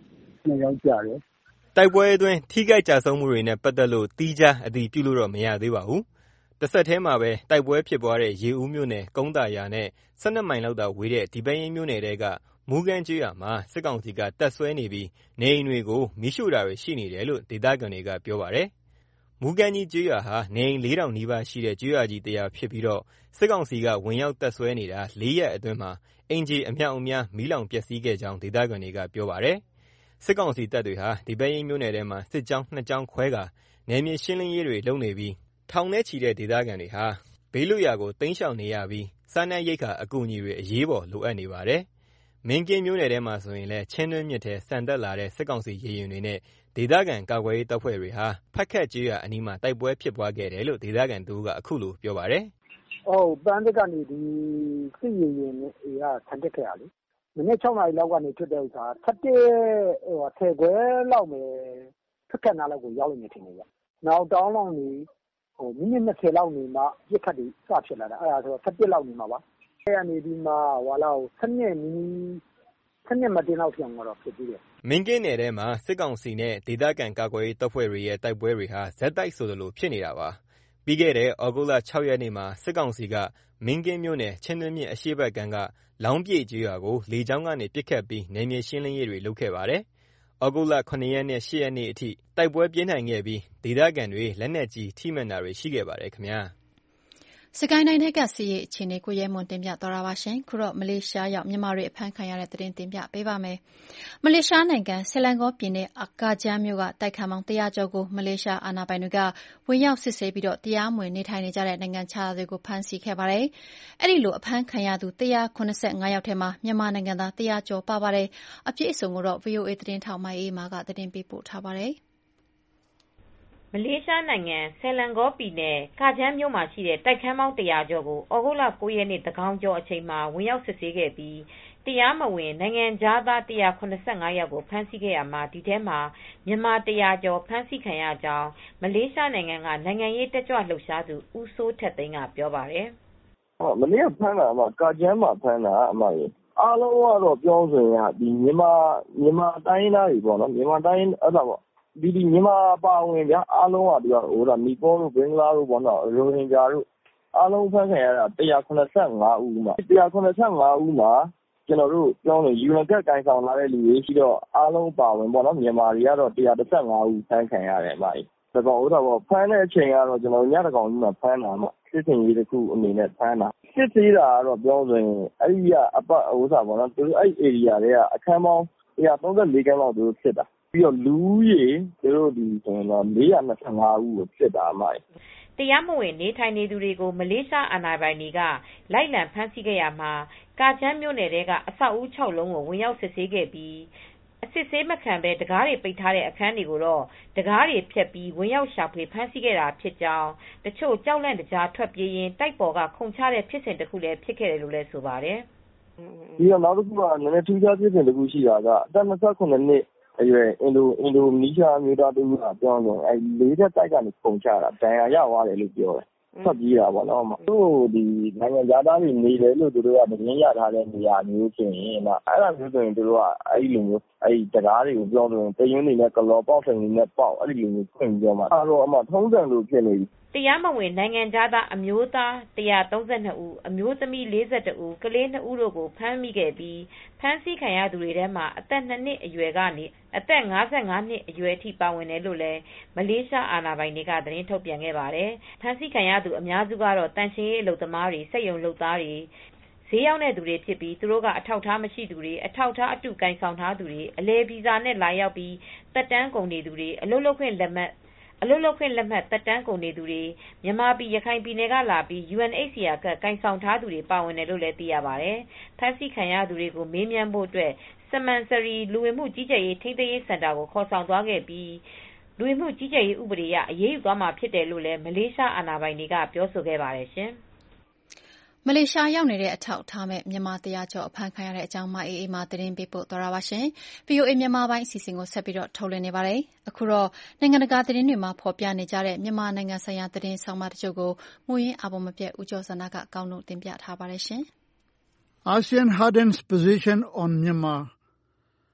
[SPEAKER 9] နှစ်ယောက်ကြတယ်
[SPEAKER 8] တိုက်ပွဲအတွင်းထိခိုက်ကြဆုံးမှုတွေနဲ့ပတ်သက်လို့တီးခြားအတည်ပြုလို့တော့မရသေးပါဘူး။တစ်ဆက်တည်းမှာပဲတိုက်ပွဲဖြစ်ပွားတဲ့ရေဦးမြို့နယ်ကုန်းသာရွာနဲ့၁၂မိုင်လောက်သာဝေးတဲ့ဒီပဲယင်းမြို့နယ်ထဲကမူးကမ်းကျေးရွာမှာစစ်ကောင်စီကတပ်စွဲနေပြီးနေအိမ်တွေကိုမီးရှို့တာတွေရှိနေတယ်လို့ဒေသခံတွေကပြောပါတယ်။မူးကမ်းကြီးကျေးရွာဟာနေအိမ်လေးထောင်နီးပါးရှိတဲ့ကျေးရွာကြီးတစ်ရွာဖြစ်ပြီးတော့စစ်ကောင်စီကဝင်ရောက်တပ်စွဲနေတာလေးရက်အတွင်းမှာအင်ဂျီအမြောက်အများမီးလောင်ပျက်စီးခဲ့ကြောင်းဒေသခံတွေကပြောပါတယ်။စစ်ကောင်စီတပ်တွေဟာဒီပဲယင်းမြို့နယ်ထဲမှာစစ်ကြောင်းနှစ်ကြောင်းခွဲကာနယ်မြေရှင်းလင်းရေးတွေလုပ်နေပြီးထောင်ထဲချီတဲ့ဒေသခံတွေဟာဘေးလွတ်ရာကိုတိမ်းရှောင်နေရပြီးစားနပ်ရိက္ခာအကူအညီတွေအရေးပေါ်လိုအပ်နေပါတယ်။မင်းကင်းမြို့နယ်ထဲမှာဆိုရင်လည်းချင်းတွင်းမြစ်ထဲဆန်တက်လာတဲ့စစ်ကောင်စီရေယာဉ်တွေနဲ့ဒေသခံကာကွယ်ရေးတပ်ဖွဲ့တွေဟာဖက်ခတ်ကျေးရွာအနီးမှာတိုက်ပွဲဖြစ်ပွားခဲ့တယ်လို့ဒေသခံတဦးကအခုလိုပြောပါတယ်
[SPEAKER 4] ။ဟုတ်ပန်းသစ်ကနေဒီစစ်ရေယာဉ်တွေကဆန်တက်ခဲ့ရလေ။မနေ့၆နာရီလောက်ကနေထွက်တဲ့ဥစ္စာထက်တဲ့ဟိုဆယ်ခွဲလောက်မယ်ဖက်ခတ်နာလောက်ကိုရောက်နေတယ်ထင်တယ်ဗျ။နောက်တောင်းလောင်နေဟိုမိနစ်၂၀လောက်နေမှပြစ်ခတ်ပြီးစဖြစ်လာတာအဲ့ဒါဆိုတော့၁၁လောက်နေမှာပါ။အဲ့ကနေဒီမှာဟွာလောက်၁၂နီး၁၂မတင်လောက်ပြန်တော့ဖြစ်ပြီးတယ်
[SPEAKER 8] မင်းကင်းနယ်ထဲမှာစစ်ကောင်စီနဲ့ဒေသခံကာကွယ်ရေးတပ်ဖွဲ့တွေရဲ့တိုက်ပွဲတွေဟာဇက်တိုက်ဆိုသလိုဖြစ်နေတာပါ။ပြီးခဲ့တဲ့ဩဂုတ်လ၆ရက်နေ့မှာစစ်ကောင်စီကမင်းကင်းမြို့နယ်ချင်းတွင်းမြစ်အရှေ့ဘက်ကမ်းကလောင်းပြည့်ကျေးရွာကိုလေကြောင်းကနေပစ်ခတ်ပြီးနယ်မြေရှင်းလင်းရေးတွေလုပ်ခဲ့ပါတယ်။ဩဂုတ်လ၇ရက်နဲ့၈ရက်နေ့အထိတိုက်ပွဲပြင်းထန်ခဲ့ပြီးဒေသခံတွေလက်နက်ကြီးထိမှန်တာတွေရှိခဲ့ပါတယ်ခင်ဗျာ။
[SPEAKER 2] စကိုင်းတိုင်းထဲကစစ်ရေးအခြေအနေကိုရဲမွန်တင်ပြသွားတာပါရှင်။ခုတော့မလေးရှားရောက်မြန်မာတွေအဖမ်းခံရတဲ့သတင်းတင်ပြပေးပါမယ်။မလေးရှားနိုင်ငံဆယ်လန်ကောပြည်နယ်အကာဂျမ်းမြို့ကတိုက်ခန်းပေါင်းတရာကျော်ကိုမလေးရှားအာဏာပိုင်တွေကဝင်ရောက်စစ်ဆေးပြီးတော့တရားမဝင်နေထိုင်နေကြတဲ့နိုင်ငံခြားသားတွေကိုဖမ်းဆီးခဲ့ပါတယ်။အဲ့ဒီလိုအဖမ်းခံရသူ၁၇၅ယောက်ထဲမှာမြန်မာနိုင်ငံသားတရာကျော်ပါပါတယ်။အပြည့်အစုံကိုတော့ ဗွီအိုအေသတင်းထောက်မအေးမာကသတင်းပေးပို့ထားပါတယ်။
[SPEAKER 10] မလေးရှားနိုင်ငံဆယ်လန်ကောပြည်နယ်ကာဂျမ်းမြို့မှာရှိတဲ့တိုက်ခန်းပေါင်းတရာကျော်ကိုဩဂုတ်လ၉ရက်နေ့သန်းခေါင်ကျော်အချိန်မှာဝင်ရောက်စစ်ဆေးခဲ့ပြီးတရားမဝင်နိုင်ငံခြားသား၁၇၅ယောက်ကိုဖမ်းဆီးခဲ့ရမှာဒီထဲမှာမြန်မာတရာကျော်ဖမ်းဆီးခံရကြောင်းမလေးရှားနိုင်ငံကနိုင်ငံရေးတက်ကြွလှုပ်ရှားသူဦးစိုးထက်သိန်းကပြောပါတယ်
[SPEAKER 9] ။မနေ့ကဖမ်းတာကကာဂျမ်းမှာဖမ်းတာအမရေအားလုံးကတော့ပြောဆိုရင်ဒီမြန်မာမြန်မာတိုင်းသားတွေပေါ့နော်မြန်မာတိုင်းအဲ့ဒါပေါ့ဒီဒီမြန်မာပါဝင်ဗျာအားလုံးကဒီကဟိုဒါနီပေါတို့ဘင်္ဂလားတို့ပေါ့နော်ရိုဟင်ဂျာတို့အားလုံးဖမ်းခံရတာ၁၇၅ဦးမှာ၁၇၅ဦးမှာကျွန်တော်တို့ပြောလို့ယူနကတ်ကိုင်ဆောင်လာတဲ့လူတွေရှိတော့အားလုံးပါဝင်ပေါ့နော်မြန်မာတွေကတော့၁၁၅ဦးဖမ်းခံရတယ်အမကြီးဒါကောင်ဟိုတော့ဖမ်းတဲ့အချိန်ကတော့ကျွန်တော်ညတကောင်ကြီးမှာဖမ်းတာမှာစစ်စင်ရေးတစ်ခုအနေနဲ့ဖမ်းတာစစ်သေးတာကတော့ပြောဆိုရင်အဲ့ဒီကအပတ်ဟိုစားပေါ့နော်သူတို့အဲ့ area တွေကအခန်းပေါင်း၁၃၄ခန်းလောက်သူတို့ဖြစ်တာပြီးတော့လူရေသူတို့ဒီဆိုရင်တော့၄၂၅ဦးကိုဖြစ်တာအမကြီး
[SPEAKER 10] တရားမဝင်နေထိုင်နေသူတွေကိုမလေးရှားအာဏာပိုင်တွေကလိုက်လံဖမ်းဆီးခဲ့ရမှာကာဂျမ်းမြို့နယ်ထဲကအဆောက်အဦ၆လုံးကိုဝင်ရောက်စစ်ဆေးခဲ့ပြီးအစစ်ဆေးမခံဘဲတကားတွေပိတ်ထားတဲ့အခန်းတွေကိုတော့တကားတွေဖျက်ပြီးဝင်ရောက်ရှာဖွေဖမ်းဆီးခဲ့တာဖြစ်ကြောင်းတချို့ကြောက်လန့်တကြားထွက်ပြေးရင်းတိုက်ပေါ်ကခုန်ချတဲ့ဖြစ်စဉ်တစ်ခုလည်းဖြစ်ခဲ့တယ်လို့လည်းဆိုပါတယ်
[SPEAKER 9] ပြီးတော့နောက်တစ်ခုကနည်းနည်းထူးခြားဖြစ်စဉ်တစ်ခုရှိတာကအသက်၂၇နှစ်အရွယ်အင်ဒိုအင်ဒိုနီးရှားမျိုးသားတူကပြောရင်အဲလေးသက်တိုက်ကနေပုံချတာဒဏ်ရာရသွားတယ်လို့ပြောတယ်ဆက်ပြေးတာပေါ့နော်သူ့ဒီနိုင်ငံသားတွေနေတယ်လို့သူတို့ကသတင်းရထားတဲ့နေရာမျိုးဆိုရင်တော့အဲ့ဒါမျိုးဆိုရင်သူတို့ကအဲ့ဒီလိုမျိုးအဲ့ဒီတရားတွေကိုပြောဆိုရင်တရင်နေနဲ့ကလောပေါက်ဆိုင်နေနဲ့ပေါက်အဲ့ဒီလိုမျိုးဖွင့်ပြောမှာအဲ့တော့အမှထုံးစံလိုဖြစ်နေပြီ
[SPEAKER 10] တရားမဝင်နိုင်ငံခြားသားအမျိုးသား၁၃၂ဦးအမျိုးသမီး၄၁ဦးကလေး၂ဦးတို့ကိုဖမ်းမိခဲ့ပြီးဖမ်းဆီးခံရသူတွေထဲမှာအသက်၂နှစ်အရွယ်ကနေအသက်၅၅နှစ်အရွယ်ထိပါဝင်တယ်လို့လည်းမလေးရှားအာဏာပိုင်တွေကသတင်းထုတ်ပြန်ခဲ့ပါတယ်။ဖမ်းဆီးခံရသူအများစုကတော့တန်ရှင်းရေးအလုပ်သမားတွေစက်ရုံလုပ်သားတွေဈေးရောက်တဲ့သူတွေဖြစ်ပြီးသူတို့ကအထောက်အထားမရှိသူတွေအထောက်အထားအတုကင်ဆောင်ထားသူတွေအလဲဗီဇာနဲ့လာရောက်ပြီးတက်တန်းကုန်နေသူတွေအလုပ်လုပ်ခွင့်လက်မှတ်အလုပ်လုပ်ခွင့်လက်မှတ်တက်တန်းကုန်နေသူတွေမြန်မာပြည်ရခိုင်ပြည်နယ်ကလာပြီး ယူအန်အိတ်စီအာ ကကိုင်ဆောင်ထားသူတွေပါဝင်တယ်လို့လည်းသိရပါတယ်။ဖမ်းဆီးခံရသူတွေကိုမေးမြန်းဖို့အတွက်စမန်စရီလူဝင်မှုကြီးကြပ်ရေးထိန်းသိမ်းရေးစင်တာကိုခေါ်ဆောင်သွားခဲ့ပြီးလူဝင်မှုကြီးကြပ်ရေးဥပဒေအရအရေးယူသွားမှာဖြစ်တယ်လို့လည်းမလေးရှားအာဏာပိုင်တွေကပြောဆိုခဲ့ပါတယ်ရှင်။
[SPEAKER 2] မလေးရှားရောက်နေတဲ့အထောက်အထားမဲ့မြန်မာတရာကျော်အဖမ်းခံရတဲ့အကြောင်းမအေးအေးမာသတင်းပေးပို့သွားတာပါရှင်။ ဗွီအိုအေမြန်မာပိုင်းအစီအစဉ်ကိုဆက်ပြီးတော့ထုတ်လွှင့်နေပါတယ်။အခုတော့နိုင်ငံတကာသတင်းတွေမှာဖော်ပြနေကြတဲ့မြန်မာနိုင်ငံဆိုင်ရာသတင်းဆောင်မတချို့ကိုမူရင်းအပေါ်မပြတ်ဦးကျော်စန္ဒကကောင်းလို့တင်ပြထားပါတယ်ရှင်။
[SPEAKER 11] ASEAN hardens position on Myanmar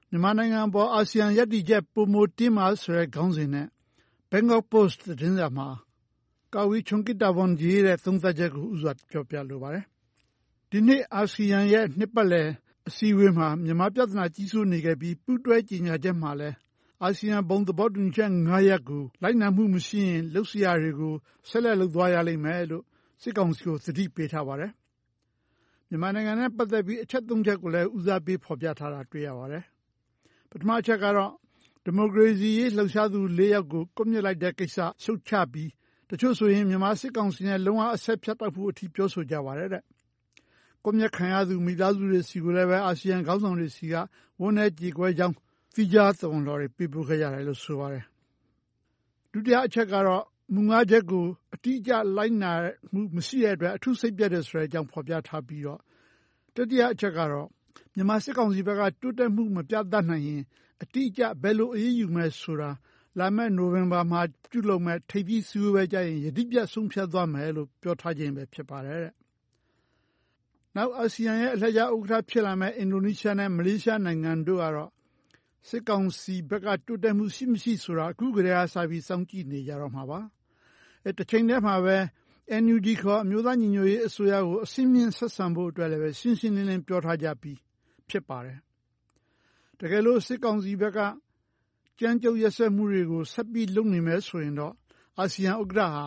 [SPEAKER 11] မြန်မာနိုင်ငံအပေါ်အာဆီယံရပ်တည်ချက်ပိုမိုတင်းမာဆိုတဲ့ခေါင်းစဉ်နဲ့ Bangkok Post သတင်းစာမှာကာဝီချွန်ကစ်တာဝန်ရေးတဲ့သုံးသပ်ချက်ကိုဥစွာပြောပြလိုပါတယ်။ဒီနှစ်အာဆီယံရဲ့နှစ်ပတ်လည်အစည်းအဝေးမှာမြန်မာပြဿနာကြီးစိုးနေခဲ့ပြီးပူးတွဲကြေညာချက်မှာလည်းအာဆီယံဘုံသဘောတူညီချက်၅ရပ်ကိုလိုက်နာမှုမရှိရင်လုပ်စရာတွေကိုဆက်လက်လုပ်သွားရလိမ့်မယ်လို့စစ်ကောင်စီကိုသတိပေးထားပါတယ်။မြန်မာနိုင်ငံနဲ့ပတ်သက်ပြီးအချက်သုံးချက်ကိုလည်းဦးစားပေးဖော်ပြထားတာတွေ့ရပါတယ်။ပထမအချက်ကတော့ဒီမိုကရေစီရေးလှုပ်ရှားသူ၄ယောက်ကိုကွပ်မျက်လိုက်တဲ့ကိစ္စရှုတ်ချပြီးတချို့ဆိုရင်မြန်မာစစ်ကောင်စီနဲ့လုံးဝအဆက်ဖြတ်တောက်ဖို့အထိပြောဆိုကြပါတယ်တဲ့။ကွပ်မျက်ခံရသူမိသားစုတွေစီကိုလည်းပဲအာဆီယံခေါင်းဆောင်တွေစီကဝန်းနဲ့ကြေကွဲကြောင်းသီးခြားသဝန်တော်တွေပေးပို့ခဲ့ရတယ်လို့ဆိုပါတယ်။ဒုတိယအချက်ကတော့မူငါးချက်ကိုအတိအကျလိုက်နာမှုမရှိတဲ့အတွက်အထူးစိတ်ပြတ်တဲ့ဆိုတဲ့အကြောင်းဖော်ပြထားပြီးတော့တတိယအချက်ကတော့မြန်မာစစ်ကောင်စီဘက်ကတိုးတက်မှုမပြသနိုင်ရင်အတိအကျဘယ်လိုအရေးယူမယ်ဆိုတာလာမယ့်နိုဝင်ဘာမှာပြုလုပ်မဲ့ထိပ်သီးစည်းဝေးပွဲကြရင်ယတိပြတ်ဆုံးဖြတ်သွားမယ်လို့ပြောထားခြင်းပဲဖြစ်ပါတယ်တဲ့။နောက်အာဆီယံရဲ့အလှည့်ကျဥက္ကဋ္ဌဖြစ်လာမဲ့အင်ဒိုနီးရှားနဲ့မလေးရှားနိုင်ငံတို့ကတော့စစ်ကောင်စီဘက်ကတိုးတက်မှုရှိမရှိဆိုတာအခုကတည်းကစပြီးစောင့်ကြည့်နေကြတော့မှာပါ။အဲတစ်ချိန်တည်းမှာပဲ N U G ခေါ်အမျိုးသားညီညွတ်ရေးအစိုးရကိုအစည်းမြင့်ဆက်ဆံဖို့အတွက်လည်းပဲရှင်းရှင်းလင်းလင်းပြောထားကြပြီးဖြစ်ပါတယ်။တကယ်လို့စစ်ကောင်စီဘက်ကကြမ်းကြုတ်ရက်စက်မှုတွေကိုဆက်ပြီးလုပ်နေမယ်ဆိုရင်တော့အာဆီယံဥက္ကဋ္ဌဟာ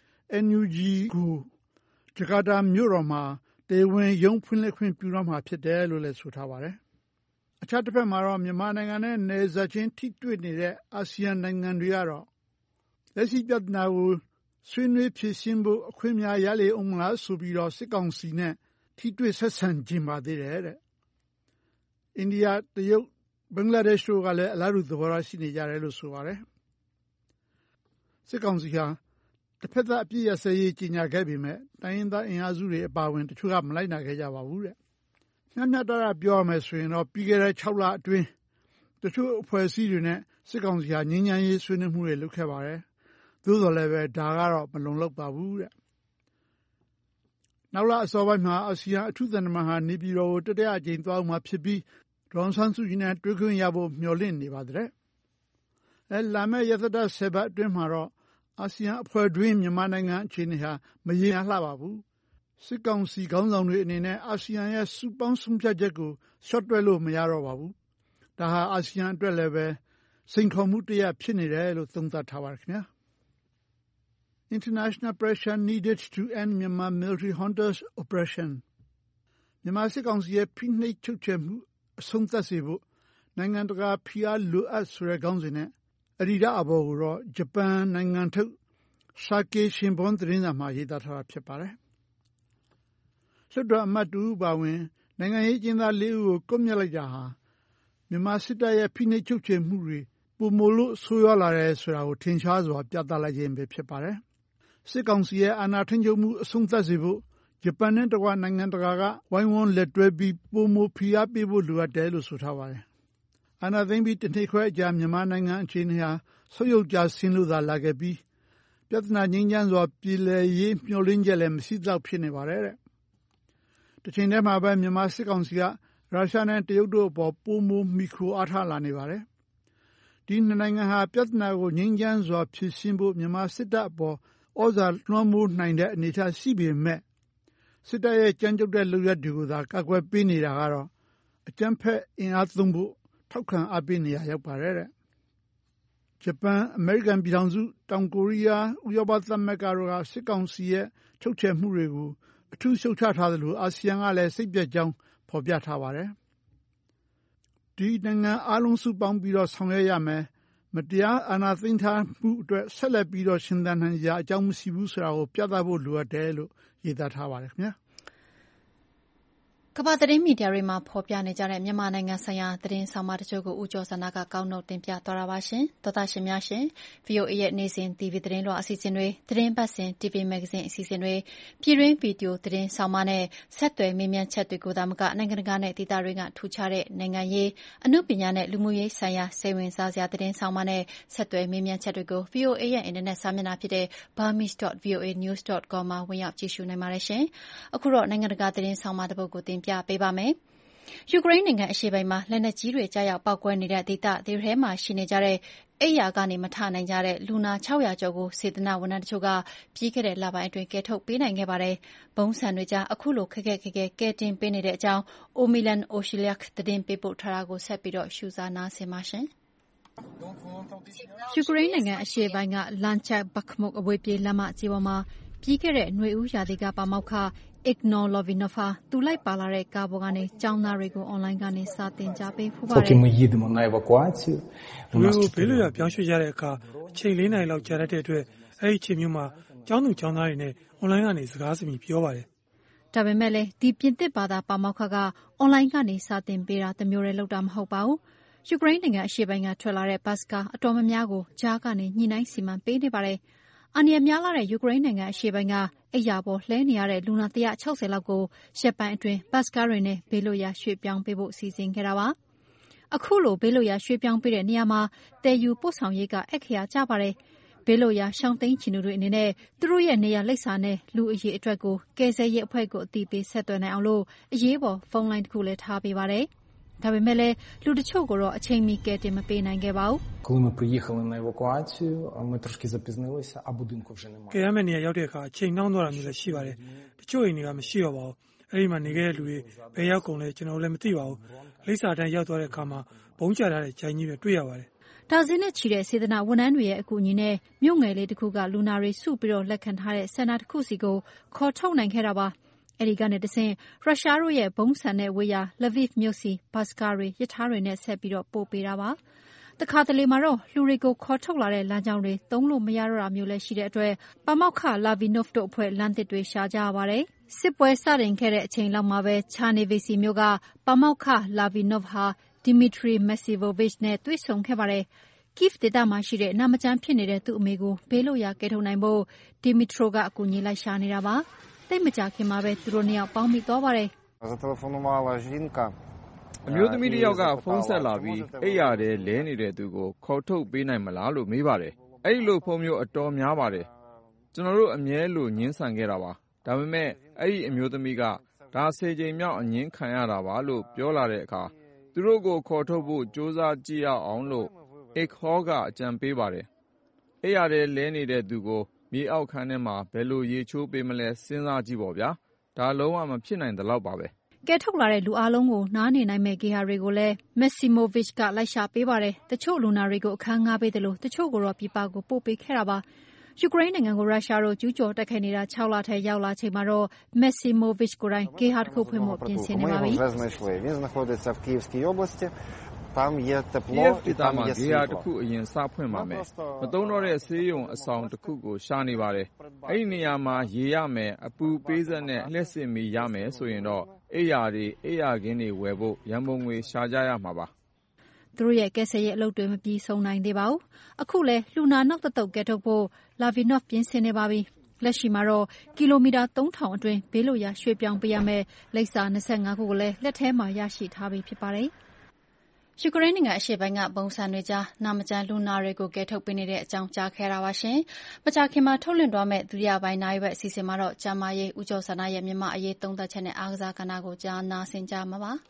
[SPEAKER 11] N U G ကိုဂျကာတာမြို့တော်မှာတေဝင်ရုံးဖွင့်လှစ်ခွင့်ပြုတော့မှာဖြစ်တယ်လို့လည်းဆိုထားပါတယ်။အခြားတစ်ဖက်မှာတော့မြန်မာနိုင်ငံနဲ့နယ်စပ်ချင်းထိတွေ့နေတဲ့အာဆီယံနိုင်ငံတွေကတော့လက်ရှိပြဿနာကိုဆွေးနွေးဖြေရှင်းဖို့အခွင့်များရလေအောင်မလားဆိုပြီးတော့စစ်ကောင်စီနဲ့ထိတွေ့ဆက်ဆံခြင်းပါသေးတယ်တဲ့။အိန္ဒိယတရုတ်ဘင်္ဂလားဒေ့ရှ်တို့ကလည်းအလားတူသဘောထားရှိနေကြတယ်လို့ဆိုပါတယ်။စစ်ကောင်စီဟာတစ်ဖက်သက်အပြစ်ရစဲရေးကြီးညာခဲ့ပေမဲ့တိုင်းရင်းသားအင်အားစုတွေအပါအဝင်တချို့ကမလိုက်နာခဲ့ကြပါဘူးတဲ့။မျှမျှတတပြောရမယ်ဆိုရင်တော့ပြီးခဲ့တဲ့၆လအတွင်းတချို့အဖွဲ့အစည်းတွေနဲ့စစ်ကောင်စီဟာငြိမ်းချမ်းရေးဆွေးနွေးမှုတွေလုပ်ခဲ့ပါတယ်။သို့တော်လည်းပဲဒါကတော့မလုံလောက်ပါဘူးတဲ့။နောက်လအစောပိုင်းမှာအာဆီယံအထူးသံတမန်ဟာနေပြည်တော်ကိုတတိယအကြိမ်သွားမှဖြစ်ပြီးဒေါ်အောင်ဆန်းစုကြည်နဲ့တွေ့ခွင့်ရဖို့မျှော်လင့်နေပါတဲ့။အဲလာမယ့်ရက်သတ္တဆယ်ပတ်အတွင်းမှာတော့အာဆီယံအဖွဲ့တွင်းမြန်မာနိုင်ငံအခြေအနေဟာမရေရာလှပါဘူး။စစ်ကောင်စီခေါင်းဆောင်တွေအနေနဲ့အာဆီယံရဲ့စုပေါင်းဆုံးဖြတ်ချက်ကိုရှော့တွဲလို့မရတော့ပါဘူး။ဒါဟာအာဆီယံအတွက်လည်းပဲစိန်ခေါ်မှုတစ်ရပ်ဖြစ်နေတယ်လို့သုံးသပ်ထားပါတယ်ခင်ဗျာ။ International pressure needed to end Myanmar military junta's oppression မြန်မာစစ်ကောင်စီရဲ့ဖိနှိပ်ချုပ်ချယ်မှုအဆုံးသတ်စေဖို့နိုင်ငံတကာဖိအားလိုအပ်ဆိုတဲ့ခေါင်းစဉ်နဲ့အဒီဒအဘော်ကိုတော့ဂျပန်နိုင်ငံထုတ်စာကေရှင်ဘွန်သတင်းစာမှာရေးသားထားတာဖြစ်ပါတယ်။လွှတ်တော်အမတ်တူပါဝင်နိုင်ငံရေးကျင်းသားလေးဦးကိုကွပ်မျက်လိုက်တာဟာမြန်မာစစ်တပ်ရဲ့ဖိနှိပ်ချုပ်ချယ်မှုတွေပုံမလို့ဆိုးရွားလာတယ်ဆိုတာကိုထင်ရှားစွာပြသလိုက်ခြင်းပဲဖြစ်ပါတယ်။စစ်ကောင်စီရဲ့အာဏာထိန်းချုပ်မှုအဆုံးသတ်စေဖို့ဂျပန်နဲ့တကွနိုင်ငံတကာကဝိုင်းဝန်းလက်တွဲပြီးပုံမဖိအားပေးဖို့လိုအပ်တယ်လို့ဆိုထားပါတယ်။အာဏာသိမ်းပြီးတနှစ်ခွဲအကြာမြန်မာနိုင်ငံအခြေအနေဟာဆုတ်ယုတ်ကျဆင်းလို့သာလာခဲ့ပြီးပြဿနာငြိမ်းချမ်းစွာပြည်လည်ရေးမျှော်လင့်ချက်လည်းမရှိတော့ဖြစ်နေပါတယ်တဲ့။တစ်ချိန်တည်းမှာပဲမြန်မာစစ်ကောင်စီကရုရှားနဲ့တရုတ်တို့အပေါ်ပုံမမီခရိုအားထားလာနေပါတယ်။ဒီနှစ်နိုင်ငံဟာပြဿနာကိုငြိမ်းချမ်းစွာဖြေရှင်းဖို့မြန်မာစစ်တပ်အပေါ်ဩဇာလွှမ်းမိုးနိုင်တဲ့အနေအထားရှိပေမဲ့စစ်တပ်ရဲ့ကြမ်းကြုတ်တဲ့လုပ်ရက်တွေကိုသာကာကွယ်ပေးနေတာကတော့အကြမ်းဖက်အင်အားသုံးဖို့ထောက်ခံအားပေးနေရရောက်ပါတယ်တဲ့။ဂျပန်အမေရိကန်ပြည်ထောင်စုတောင်ကိုရီးယားဥရောပသမဂ္ဂတို့ကစစ်ကောင်စီရဲ့ချုပ်ချယ်မှုတွေကိုအထူးရှုတ်ချထားသလိုအာဆီယံကလည်းစိတ်ပြတ်ကြောင်းဖော်ပြထားပါတယ်။ဒီနိုင်ငံအားလုံးစုပေါင်းပြီးတော့ဆောင်ရွက်ရမယ်မတရားအာဏာသိမ်းထားမှုအတွက်ဆက်လက်ပြီးတော့ရှင်သန်နိုင်ကြအကြောင်းမရှိဘူးဆိုတာကိုပြသဖို့လိုအပ်တယ်လို့ရေးသားထားပါတယ်ခင်ဗျာ။
[SPEAKER 2] ကမ္ဘာသတင်းမီဒီယာတွေမှာဖော်ပြနေကြတဲ့မြန်မာနိုင်ငံဆိုင်ရာသတင်းဆောင်မတချို့ကိုဦးကျော်စန္ဒကကောက်နှုတ်တင်ပြသွားတာပါရှင်။သောတာရှင်များရှင် ဗွီအိုအေ ရဲ့နေ့စဉ် တီဗီ သတင်းတော်အစီအစဉ်တွေသတင်းပတ်စဉ် တီဗီ မဂ္ဂဇင်းအစီအစဉ်တွေပြည်တွင်းဗီဒီယိုသတင်းဆောင်မနဲ့ဆက်သွယ်မေးမြန်းချက်တွေကိုသာမကနိုင်ငံတကာနဲ့ဒေသတွေကထူးခြားတဲ့နိုင်ငံရေးအမှုပညာနဲ့လူမှုရေးဆိုင်ရာစိတ်ဝင်စားစရာသတင်းဆောင်မနဲ့ဆက်သွယ်မေးမြန်းချက်တွေကို ဗွီအိုအေ ရဲ့အင်တာနက်စာမျက်နှာဖြစ်တဲ့ burmese dot v o a news dot com မှာဝင်ရောက်ကြည့်ရှုနိုင်ပါတယ်ရှင်။အခုတော့နိုင်ငံတကာသတင်းဆောင်မတစ်ပုဒ်ကိုတင်ပြပေးပါမယ်။ယူကရိန်းနိုင်ငံအရှေ့ပိုင်းမှာလက်နက်ကြီးတွေကြားရောက်ပောက်ကွဲနေတဲ့ဒေသတွေထဲမှာရှိနေကြတဲ့အိယာကနေမထနိုင်ကြတဲ့လူနာ၆ရာကျော်ကိုစေတနာဝန်ထမ်းတချို့ကပြီးခဲ့တဲ့လပိုင်းအတွင်းကယ်ထုတ်ပေးနိုင်ခဲ့ပါတယ်။ဘုံစံတွေကြားအခုလိုခက်ခက်ခဲခဲကယ်တင်ပေးနေတဲ့အကြောင်းအိုမီလန်အိုရှိလျက်သတင်းပေးပို့ထားတာကိုဆက်ပြီးတော့ရှုစားနားဆင်ပါရှင်။ယူကရိန်းနိုင်ငံအရှေ့ပိုင်းကလန်ချက်ဘက်မုတ်အဝေးပြေးလမ်းမကြီးပေါ်မှာပြီးခဲ့တဲ့ຫນွေဦးရာသီကပါမောက္ခIgnor Lovinov ဟာသူလိုက်ပါလာတဲ့ကားပေါ်ကနေကျောင်းသားတွေကိုအွန်လိုင်းကနေစာသင်ကြားပေးဖူးပါတယ်။
[SPEAKER 3] "လူတွေကိုဘေးလွတ်ရာပြောင်းရွှေ့ကြတဲ့အခါအချိန်လေးနာရီလောက်ကြာတတ်တဲ့အတွက်အဲ့ဒီအချိန်မျိုးမှာကျောင်းသူကျောင်းသားတွေနဲ့အွန်လိုင်းကနေစကားစမြည်ပြောပါတယ်။
[SPEAKER 2] "ဒါပေမဲ့လည်းဒီပြင်သစ်ဘာသာပါမောက္ခကအွန်လိုင်းကနေစာသင်ပေးတာတမျိုးတည်းလုပ်တာမဟုတ်ပါဘူး။ယူကရိန်းနိုင်ငံအရှေ့ပိုင်းကထွက်လာတဲ့ဘတ်စ်ကားအတော်များများကိုကြားကနေညှိနှိုင်းစီမံပေးနေပါတယ်။အန္တရာယ်များလာတဲ့ယူကရိန်းနိုင်ငံအရှေ့ပိုင်းကအိယာပေါ်လှဲနေရတဲ့လူနာတစ်ရာ၆ဆယ်လောက်ကိုရက်ပိုင်းအတွင်းဘတ်စ်ကားတွေနဲ့ဘေးလွတ်ရာရွှေ့ပြောင်းပေးဖို့စီစဉ်ခဲ့တာပါ။အခုလိုဘေးလွတ်ရာရွှေ့ပြောင်းပေးတဲ့နေရာမှာတည်ယူပို့ဆောင်ရေးကအခရာကျပါတယ်။ဘေးလွတ်ရာရှောင်သိမ်းချင်သူတွေအနေနဲ့သူတို့ရဲ့နေရာလိပ်စာနဲ့လူအရေးအတွက်ကိုကယ်ဆယ်ရေးအဖွဲ့ကိုအသိပေးဆက်သွယ်နိုင်အောင်လို့အရေးပေါ်ဖုန်းလိုင်းတစ်ခုလည်းထားပေးပါတယ်။ဒါပေမဲ့လည်းလူတချို့ကိုတော့အချိန်မီကယ်တင်မပေးနိုင်ခဲ့ပါဘူး
[SPEAKER 3] ။ကယ်ရမယ့်နေရာရောက်တဲ့အခါအချိန်နှောင်းသွားတာမျိုးလည်းရှိပါတယ်။တချို့အိမ်တွေကမရှိတော့ပါဘူး။အဲ့ဒီမှာနေခဲ့တဲ့လူတွေဘယ်ရောက်ကုန်လဲကျွန်တော်လည်းမသိပါဘူး။လိပ်စာတန်းရောက်သွားတဲ့အခါမှာဘုံကျထားတဲ့ဂျိုင်းကြီးတွေတွေ့ရပါတယ်
[SPEAKER 2] ။ဒါဇင်နဲ့ချီတဲ့စေတနာဝန်ထမ်းတွေရဲ့အကူအညီနဲ့မြို့ငယ်လေးတစ်ခုကလူနာတွေစုပြီးတော့လက်ခံထားတဲ့စင်တာတစ်ခုစီကိုခေါ်ထုတ်နိုင်ခဲ့တာပါ။အဲဒီကနေတဆင့်ရုရှားတို့ရဲ့ဘုံစံတဲ့ဝေးရာ Lviv မြို့စီဘတ်စကားတွေရထားတွေနဲ့ဆက်ပြီးတော့ပို့ပေးတာပါ။တခါတလေမှာတော့လူတွေကိုခေါ်ထုတ်လာတဲ့လမ်းကြောင်းတွေသုံးလို့မရတော့တာမျိုးလည်းရှိတဲ့အတွက်ပါမောက္ခ Lavinov တို့အဖွဲ့လမ်းသစ်တွေရှာကြရပါတယ်။စစ်ပွဲစတင်ခဲ့တဲ့အချိန်လောက်မှာပဲ Chernivtsi မြို့ကပါမောက္ခ Lavinov ဟာ Dmitry Massivovich နဲ့တွေ့ဆုံခဲ့ပါတယ်။ Kyiv ဒေသမှာရှိတဲ့နာမကျန်းဖြစ်နေတဲ့သူ့အမေကိုဘေးလွတ်ရာကယ်ထုတ်နိုင်ဖို့ Dmytro ကအကူအညီလိုက်ရှာနေတာပါ။သိပ်မကြာခင်မှာပဲသူတို့နှစ်ယောက်ပေါင်းမိသွားပါတယ်။
[SPEAKER 12] အမျိုးသမီးတစ်ယောက်ကဖုန်းဆက်လာပြီးအိယာထဲလဲနေတဲ့သူကိုခေါ်ထုတ်ပေးနိုင်မလားလို့မေးပါတယ်။အဲ့ဒီလိုဖုန်းမျိုးအတော်များပါတယ်။ကျွန်တော်တို့အမြဲလိုငင်းဆန်ခဲ့တာပါ။ဒါပေမဲ့အဲ့ဒီအမျိုးသမီးကဒါဆယ်ကြိမ်မြောက်အငင်းခံရတာပါလို့ပြောလာတဲ့အခါသူတို့ကိုခေါ်ထုတ်ဖို့စူးစမ်းကြည့်ရအောင်လို့ Ikhor ကအကြံပေးပါတယ်။အိယာထဲလဲနေတဲ့သူကိုမြေအောက်ခန်းထဲမှာဘယ်လိုရေချိုးပေးမလဲစဉ်းစားကြည့်ပေါ့ဗျာ။ဒါလုံးဝမဖြစ်နိုင်တဲ့လောက်ပါပဲ
[SPEAKER 2] ။ကဲထုတ်လာတဲ့လူအလုံးကိုနားနေနိုင်မဲ့ဂေဟာတွေကိုလည်း Maximovich ကလိုက်ရှာပေးပါတယ်။တချို့လူနာတွေကိုအခန်းငှားပေးတယ်လို့တချို့ကိုတော့ပြပကိုပို့ပေးခဲ့တာပါ။ယူကရိန်းနိုင်ငံကိုရုရှားတို့ကျူးကျော်တိုက်ခိုက်နေတာ၆လထဲရောက်လာချိန်မှာတော့ Maximovich ကိုယ်တိုင်ဂေဟာတစ်ခုဖွင့်ဖို့ပြင်ဆင်နေပါပြီ။
[SPEAKER 12] Kyiv ဒေသမှာဂေဟာတစ်ခုအရင်စဖွင့်ပါမယ်။မသုံးတော့တဲ့ဆေးရုံအဆောင်တစ်ခုကိုရှာနေပါတယ်။အဲ့ဒီနေရာမှာရေရမယ်အပူပေးစက်နဲ့လျှက်စစ်မီးရမယ်ဆိုရင်တော့အိယာတွေအိယာခင်းတွေဝယ်ဖို့ရန်ပုံငွေရှာကြရမှာပါ
[SPEAKER 2] ။သူတို့ရဲ့ကယ်ဆယ်ရေးအလုပ်တွေမပြီးဆုံးနိုင်သေးပါဘူး။အခုလဲလူနာနောက်တစ်သုတ်ကယ်ထုတ်ဖို့ Lavinov ပြင်ဆင်နေပါပြီ။လက်ရှိမှာတော့ကီလိုမီတာသုံးထောင်အတွင်းဘေးလွတ်ရာရွှေ့ပြောင်းပေးရမယ့်လိပ်စာ၂၅ခုကိုလည်းလက်ထဲမှာရရှိထားပြီဖြစ်ပါတယ်။ယူကရိန်းနိုင်ငံအရှေ့ပိုင်းကဘုံစံတွေကြားနာမကျန်းလူနာတွေကိုကယ်ထုတ်ပေးနေတဲ့အကြောင်းကြားခဲ့တာပါရှင်။မကြာခင်မှာထုတ်လွှင့်သွားမယ့်ဒုတိယပိုင်းနိုင်ဘက်အစီအစဉ်မှာတော့ကျမရေးဦးကျော်စန္ဒရဲ့မြန်မာအရေးသုံးသပ်ချက်နဲ့အားကစားကဏ္ဍကိုကြားနာဆင်ကြမှာပါ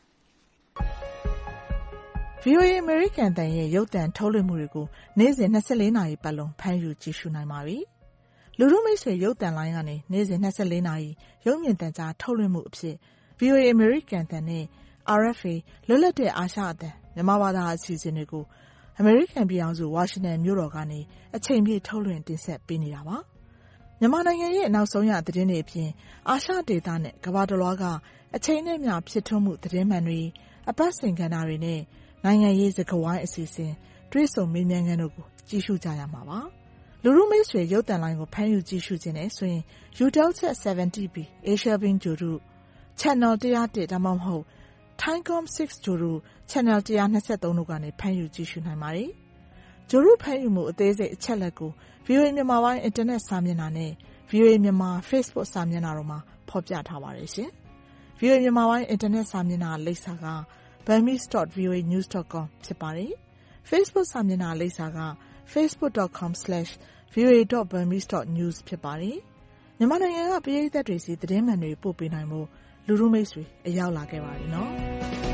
[SPEAKER 13] ။ ဗွီအိုအေ American အသံရဲ့ရုပ်သံထုတ်လွှင့်မှုတွေကိုနေ့စဉ်၂၄နာရီပတ်လုံးဖမ်းယူကြည့်ရှုနိုင်ပါပြီ။လူထုမိတ်ဆွေရုပ်သံလိုင်းကနေနေ့စဉ်၂၄နာရီရုပ်မြင်သံကြားထုတ်လွှင့်မှုအဖြစ် ဗွီအိုအေ American အသံနဲ့ အာရ်အက်ဖ်အေ လွတ်လပ်တဲ့အာရှအသံမြန်မာဘာသာအစီအစဉ်တွေကိုအမေရိကန်ပြည်ထောင်စုဝါရှင်တန်မြို့တော်ကနေအချိန်ပြည့်ထုတ်လွှင့်တင်ဆက်ပေးနေတာပါ။မြန်မာနိုင်ငံရဲ့နောက်ဆုံးရသတင်းတွေအပြင်အာရှဒေသနဲ့ကမ္ဘာတစ်လွှားကအချိန်နဲ့မျှဖြစ်ထွန်းမှုသတင်းမှန်တွေအပတ်စဉ်ကဏ္ဍတွေနဲ့နိုင်ငံရေးစကားဝိုင်းအစီအစဉ်တွေ့ဆုံမေးမြန်းခန်းတို့ကိုကြည့်ရှုကြရမှာပါ။လူထုမိတ်ဆွေရုပ်သံလိုင်းကိုဖမ်းယူကြည့်ရှုခြင်းနဲ့ဆိုရင် Eutelsat 7 တီ ဘီ Asia Beam ဂြိုလ်တု Channel one oh oneဒါမှမဟုတ် Thaicom six ဂြိုလ်တု Channel one twenty-threeတို့ကနေဖမ်းယူကြည့်ရှုနိုင်ပါတယ်။ဂြိုလ်တုဖမ်းယူမှုအသေးစိတ်အချက်လက်ကို ဗွီအိုအေ မြန်မာပိုင်းအင်တာနက်စာမျက်နှာနဲ့ ဗွီအိုအေ မြန်မာ Facebook စာမျက်နှာတို့မှာဖော်ပြထားပါတယ်ရှင်။ ဗွီအိုအေ မြန်မာပိုင်းအင်တာနက်စာမျက်နှာလိပ်စာက burmese dot v o a news dot com ဖြစ်ပါတယ်။ Facebook စာမျက်နှာလိပ်စာက facebook dot com slash v o a dot burmese dot news ဖြစ်ပါတယ်။မြန်မာနိုင်ငံကပရိသတ်တွေစီသတင်းမှန်တွေပို့ပေးနိုင်ဖို့လူထုမိတ်ဆွေအရောက်လာခဲ့ပါပြီနော်။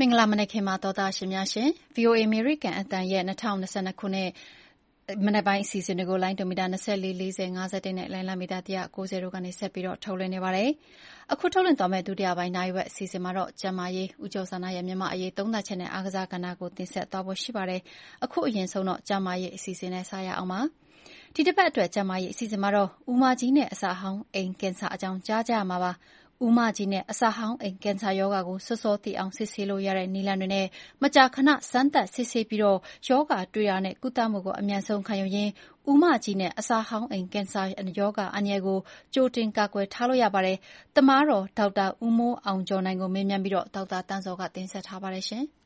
[SPEAKER 2] င်္ဂလာမနက်ခင်းပါတော်သားရှင်များရှင် ဗွီအိုအေ American အသံရဲ့၂၀၂၂ခုနှစ်မနက်ပိုင်းအစီအစဉ်တွေကိုလိုင်းဒိုမီတာ၂၄ ၄၀ ၅၁နဲ့လိုင်းလာမီတာ၁၉၀တို့ကနေဆက်ပြီးတော့ထုတ်လွှင့်နေပါတယ်။အခုထုတ်လွှင့်သွားမယ့်ဒုတိယပိုင်းနိုင်ဝက်အစီအစဉ်မှာတော့ကျန်းမာရေးဦးကျော်စာနာရဲ့မြန်မာအရေးသုံးသပ်ချက်နဲ့အားကစားကဏ္ဍကိုတင်ဆက်သွားဖို့ရှိပါတယ်။အခုအရင်ဆုံးတော့ကျန်းမာရေးအစီအစဉ်နဲ့စရအောင်ပါ။ဒီတစ်ပတ်အတွက်ကျန်းမာရေးအစီအစဉ်မှာတော့ဦးမကြီးနဲ့အစာဟောင်းအိမ်ကင်ဆာအကြောင်းကြားကြရမှာပါ။ဦးမကြီးနဲ့အစာဟောင်းအိမ်ကင်ဆာရောဂါကိုစောစောသိအောင်စစ်ဆေးလို့ရတဲ့နည်းလမ်းတွေနဲ့မကြာခဏစမ်းသပ်စစ်ဆေးပြီးတော့ရောဂါတွေ့တာနဲ့ကုသမှုကိုအမြန်ဆုံးခံယူရင်းဦးမကြီးနဲ့အစာဟောင်းအိမ်ကင်ဆာရောဂါအန္တရာယ်ကိုကြိုတင်ကာကွယ်ထားလို့ရပါတယ်။တမားတော်ဒေါက်တာဦးမိုးအောင်ကျော်နိုင်ကိုမေးမြန်းပြီးတော့ဒေါက်တာတန်းစောကတင်ဆက်ထားပါတယ်ရှင်။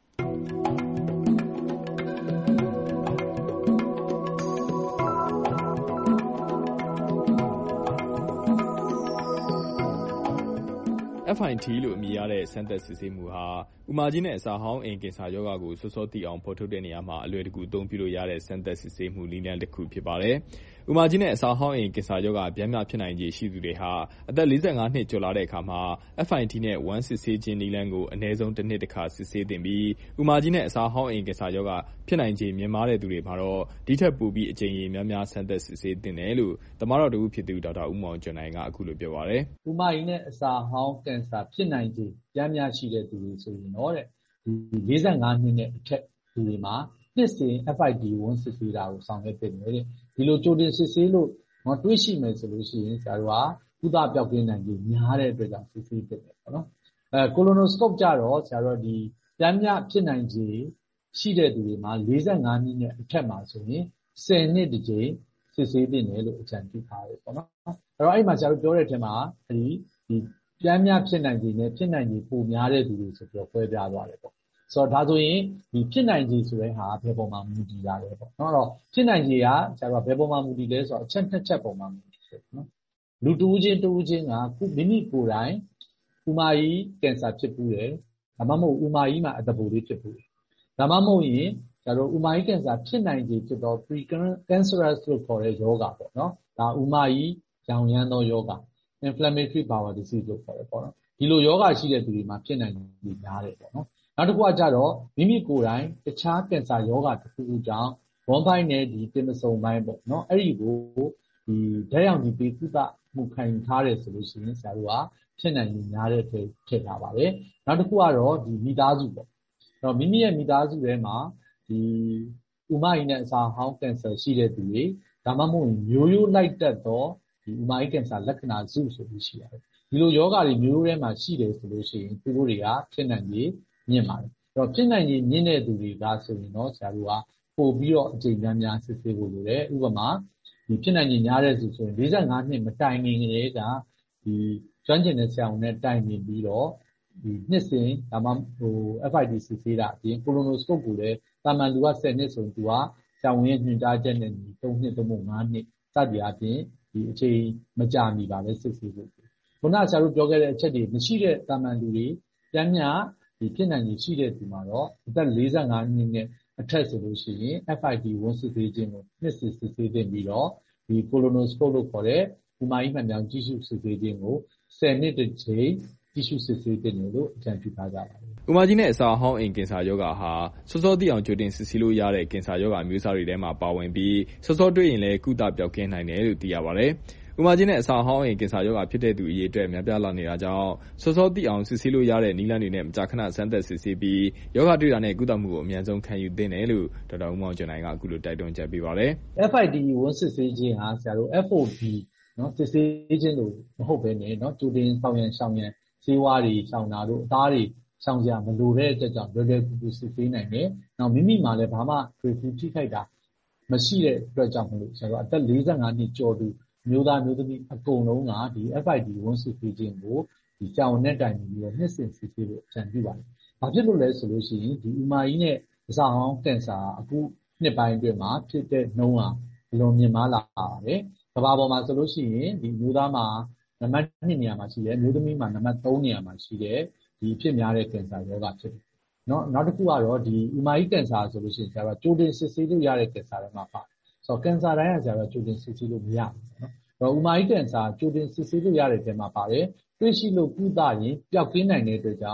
[SPEAKER 8] F I T လို့အမည်ရတဲ့စမ်းသပ်စစ်ဆေးမှုဟာဥမာကြီးနဲ့အစာဟောင်းအိမ်ကင်ဆာရောဂါကိုစောစောသိအောင်ဖော်ထုတ်တဲ့နေရာမှာအလွယ်တကူအသုံးပြုလို့ရတဲ့စမ်းသပ်စစ်ဆေးမှုနည်းလမ်းတစ်ခုဖြစ်ပါတယ်။ဥမာကြီးနဲ့အစာဟောင်းအိမ်ကင်ဆာရောဂါဗျမ်းမျှဖြစ်နိုင်ခြေရှိသူတွေဟာအသက်၄၅နှစ်ကျော်လာတဲ့အခါမှာ F I T နဲ့ဝမ်းစစ်ဆေးခြင်းနည်းလမ်းကိုအနည်းဆုံးတစ်နှစ်တစ်ခါစစ်ဆေးသင့်ပြီးဥမာကြီးနဲ့အစာဟောင်းအိမ်ကင်ဆာရောဂါဖြစ်နိုင်ခြေမြင့်မားတဲ့သူတွေမှာတော့ဒီထက်ပိုပြီးအကြိမ်ရေများများစမ်းသပ်စစ်ဆေးသင့်တယ်လို့တမတော်တူဖြစ်သူဒေါက်တာဦးမောင်ကျော်နိုင်ကအခုလိုပြောပါတယ်
[SPEAKER 14] ။ဥမာကြီးနဲ့အစာဟောင်းကင်ဆာဖြစ်နိုင်ခြေဗျမ်းမျှရှိတဲ့သူတွေဆိုရင်တော့တဲ့ဒီ၄၅နှစ်နဲ့အထက်သူတွေမှာနှစ်စဉ် F I T ဝမ်းစစ်ဆေးတာကိုဆောင်ရွက်တင်တယ်တဲ့ဒီလိုကြိုတင်စစ်ဆေးလို့မတွေးရှိမယ်ဆိုလို့ရှိရင်ဆရာတို့ကကုသပြောက်ကင်းနိုင်ခြေများတဲ့အတွက်ကြောင့်စစ်ဆေးတင်တယ်ပေါ့နော်အဲကိုလိုနိုစကော့ကြတော့ဆရာတို့ဒီဗျမ်းမျှဖြစ်နိုင်ခြေရှိတဲ့သူတွေမှာ၄၅နှစ်နဲ့အထက်မှာဆိုရင်၁၀နှစ်တစ်ကြိမ်စစ်ဆေးတင်တယ်လို့အကြံပြုထားတယ်ပေါ့နော်အဲ့တော့အဲ့မှာဆရာတို့ပြောတဲ့အထက်မှာဒီဒီဗျမ်းမျှဖြစ်နိုင်ခြေနဲ့ဖြစ်နိုင်ခြေပိုများတဲ့သူတွေဆိုပြီးတော့ခွဲပြားသွားတယ်ပေါ့ဆိုတော့ဒါဆိုရင်ဒီဖြစ်နိုင်ခြေဆိုတဲ့ဟာဘယ်ပုံမှာမူတည်ရလဲပေါ့နော်အဲ့တော့ဖြစ်နိုင်ခြေကဆရာတို့ဘယ်ပုံမှာမူတည်လဲဆိုတော့အချက်နှစ်ချက်ပုံမှာမူတည်တယ်နော်လူတူးချင်းတူးချင်းကခုမိမိကိုယ်တိုင်ဥမာကြီးကင်ဆာဖြစ်ပူးတယ်ဒါမှမဟုတ်ဥမာကြီးမှာအတဘူလေးဖြစ်ပူးတယ်ဒါမှမဟုတ်ရင်ဆရာတို့ဥမာကြီးကင်ဆာဖြစ်နိုင်ခြေဖြစ်တော့ precancerous လို့ခေါ်တဲ့ယောဂါပေါ့နော်ဒါဥမာကြီးရောင်ရမ်းသောယောဂါinflammatory bowel disease လို့ခေါ်တယ်ပေါ့နော်ဒီလိုယောဂရှိတဲ့သူတွေမှာဖြစ်နိုင်နေများတယ်ပေါ့နော်နောက်တစ်ခုကကြတော့မိမိကိုယ်တိုင်တခြားကင်ဆာယောဂတစ်ခုခုကြောင့်ဝမ်းပိုင်းနဲ့ဒီတင်မစုံပိုင်းပေါ့နော်အဲ့ဒီကိုဒီဓာတ်ရောင်ဒီပေးကုသမှုခံယူထားတယ်ဆိုလို့ရှိရင်ဆရာတို့ကဖြစ်နိုင်နေများတဲ့ထဲထည့်ထားပါတယ်နောက်တစ်ခုကတော့ဒီမိသားစုပေါ့အဲ့တော့မိမိရဲ့မိသားစုထဲမှာဒီဥမကြီးနဲ့အစာဟောင်းကင်ဆာရှိတဲ့သူတွေဒါမှမဟုတ်မျိုးရိုးလိုက်တတ်တော့ဒီဥမာကြီးကင်ဆာလက္ခဏာစုဆိုပြီးရှိရတယ်ဒီလိုယောဂါတွေမျိုးထဲမှာရှိတယ်ဆိုလို့ရှိရင်သူတို့တွေကဖြစ်နိုင်ခြေမြင့်ပါတယ်အဲ့တော့ဖြစ်နိုင်ခြေမြင့်တဲ့သူတွေကဆိုရင်တော့ဆရာတို့ကပို့ပြီးတော့အကြိမ်များများစစ်ဆေးဖို့လိုတယ်ဥပမာဒီဖြစ်နိုင်ခြေများတဲ့သူဆိုရင်၄၅နှစ်မတိုင်ခင်ကလေးကဒီကျွမ်းကျင်တဲ့ဆရာဝန်နဲ့တိုင်ပင်ပြီးတော့ဒီနှစ်စဉ်ဒါမှဟို F I T စစ်ဆေးတာအပြင်ကိုလိုနိုစကုပ်ကိုလည်းတာမန်လူက၁၀နှစ်ဆိုရင်သူကဆရာဝန်ရဲ့ညွှန်ကြားချက်နဲ့၃နှစ်သို့မဟုတ်၅နှစ်စသည်အပြင်ဒီအချိန်မကြာမီပါပဲစစ်ဆေးဖို့ခုနဆရာတို့ပြောခဲ့တဲ့အချက်တွေမရှိတဲ့တာမန်လူတွေပြန်မြဒီဖြစ်နိုင်ခြေရှိတဲ့ဒီမှာတော့အသက်၄၅နှစ်နဲ့အထက်ဆိုလို့ရှိရင် F I T ဝမ်းစစ်ဆေးခြင်းကိုနှစ်စစ်စစ်ဆေးတင်ပြီးတော့ဒီ colonoscope လို့ခေါ်တဲ့ဥမာကြီးမှန်ပြောင်းကြည့်ရှုစစ်ဆေးခြင်းကို၁၀နှစ်တစ်ချိန်ကြည့်ရှုစစ်ဆေးတင်တယ်လို့အကြံပြုထားကြပါတယ်
[SPEAKER 8] ဥမာကြီးနဲ့အစာဟောင်းအိမ်ကင်ဆာရောဂါဟာစောစောသိအောင်ကြိုတင်စစ်ဆေးလို့ရတဲ့ကင်ဆာရောဂါမျိုးစားတွေထဲမှာပါဝင်ပြီးစောစောတွေ့ရင်လည်းကုသပြောက်ကင်းနိုင်တယ်လို့သိရပါတယ်ဥမာကြီးနဲ့အစာဟောင်းအိမ်ကင်ဆာရောဂါဖြစ်တဲ့သူအရေးအတွက်များပြားလာနေတာကြောင့်စောစောသိအောင်စစ်ဆေးလို့ရတဲ့နည်းလမ်းတွေနဲ့မကြာခဏစမ်းသပ်စစ်ဆေးပြီးရောဂါတွေ့တာနဲ့ကုသမှုကိုအမြန်ဆုံးခံယူသင့်တယ်လို့ဒေါက်တာဦးမောင်ကျော်နိုင်ကအခုလိုတိုက်တွန်းချက်ပေးပါတယ်
[SPEAKER 14] F I T ဝမ်းစစ်ဆေးခြင်းဟာဆရာတို့ F O B နော်စစ်ဆေးခြင်းလို့မဟုတ်ဘဲနဲ့နော်ကြိုတင်ဆောင်ရန်ရှောင်ရန်ဆေးဝါးတွေရှောင်တာတို့အသားတွေရှောင်ကြမလိုတဲ့အတွက်ကြောင့်လွယ်လွယ်ကူကူစစ်ဆေးနိုင်တယ်။နောက်မိမိမှာလည်းဘာမှတွေ့ဘူးထိခိုက်တာမရှိတဲ့အတွက်ကြောင့်မလို့ဆရာတို့အသက်၄၅နှစ်ကျော်သူမျိုးသားမျိုးသမီးအကုန်လုံးကဒီ F I T ဝမ်းစစ်ဆေးခြင်းကိုဒီကြောင်နဲ့တိုင်ပြီးတော့နှစ်စဉ်စစ်ဆေးလို့အကြံပြုပါတယ်။ဘာဖြစ်လို့လဲဆိုလို့ရှိရင်ဒီဥမာကြီးနဲ့အစာဟောင်းကင်ဆာအခုနှစ်ပိုင်းအတွင်းမှာဖြစ်တဲ့နှုန်းဟာအလွန်မြင့်မားလာပါတယ်။ကမ္ဘာပေါ်မှာဆိုလို့ရှိရင်ဒီမျိုးသားမှာနံပါတ်၂နေရာမှာရှိတယ်မျိုးသမီးမှာနံပါတ်၃နေရာမှာရှိတယ်ဒီဖြစ်များတဲ့ကင်ဆာရောဂါဖြစ်တယ်เนาะနောက်တစ်ခုကတော့ဒီဥမာကြီးကင်ဆာဆိုလို့ရှိရင်ဆရာကကြိုတင်စစ်ဆေးလို့ရတဲ့ကင်ဆာတွေမှာပါတယ်ဆိုတော့ကင်ဆာတိုင်းကဆရာကကြိုတင်စစ်ဆေးလို့မရဘူးเนาะအဲ့တော့ဥမာကြီးကင်ဆာကြိုတင်စစ်ဆေးလို့ရတဲ့တဲမှာပါတယ်တွေ့ရှိလို့ကုသရင်ပျောက်ကင်းနိုင်တဲ့အတွက်ကြောင့်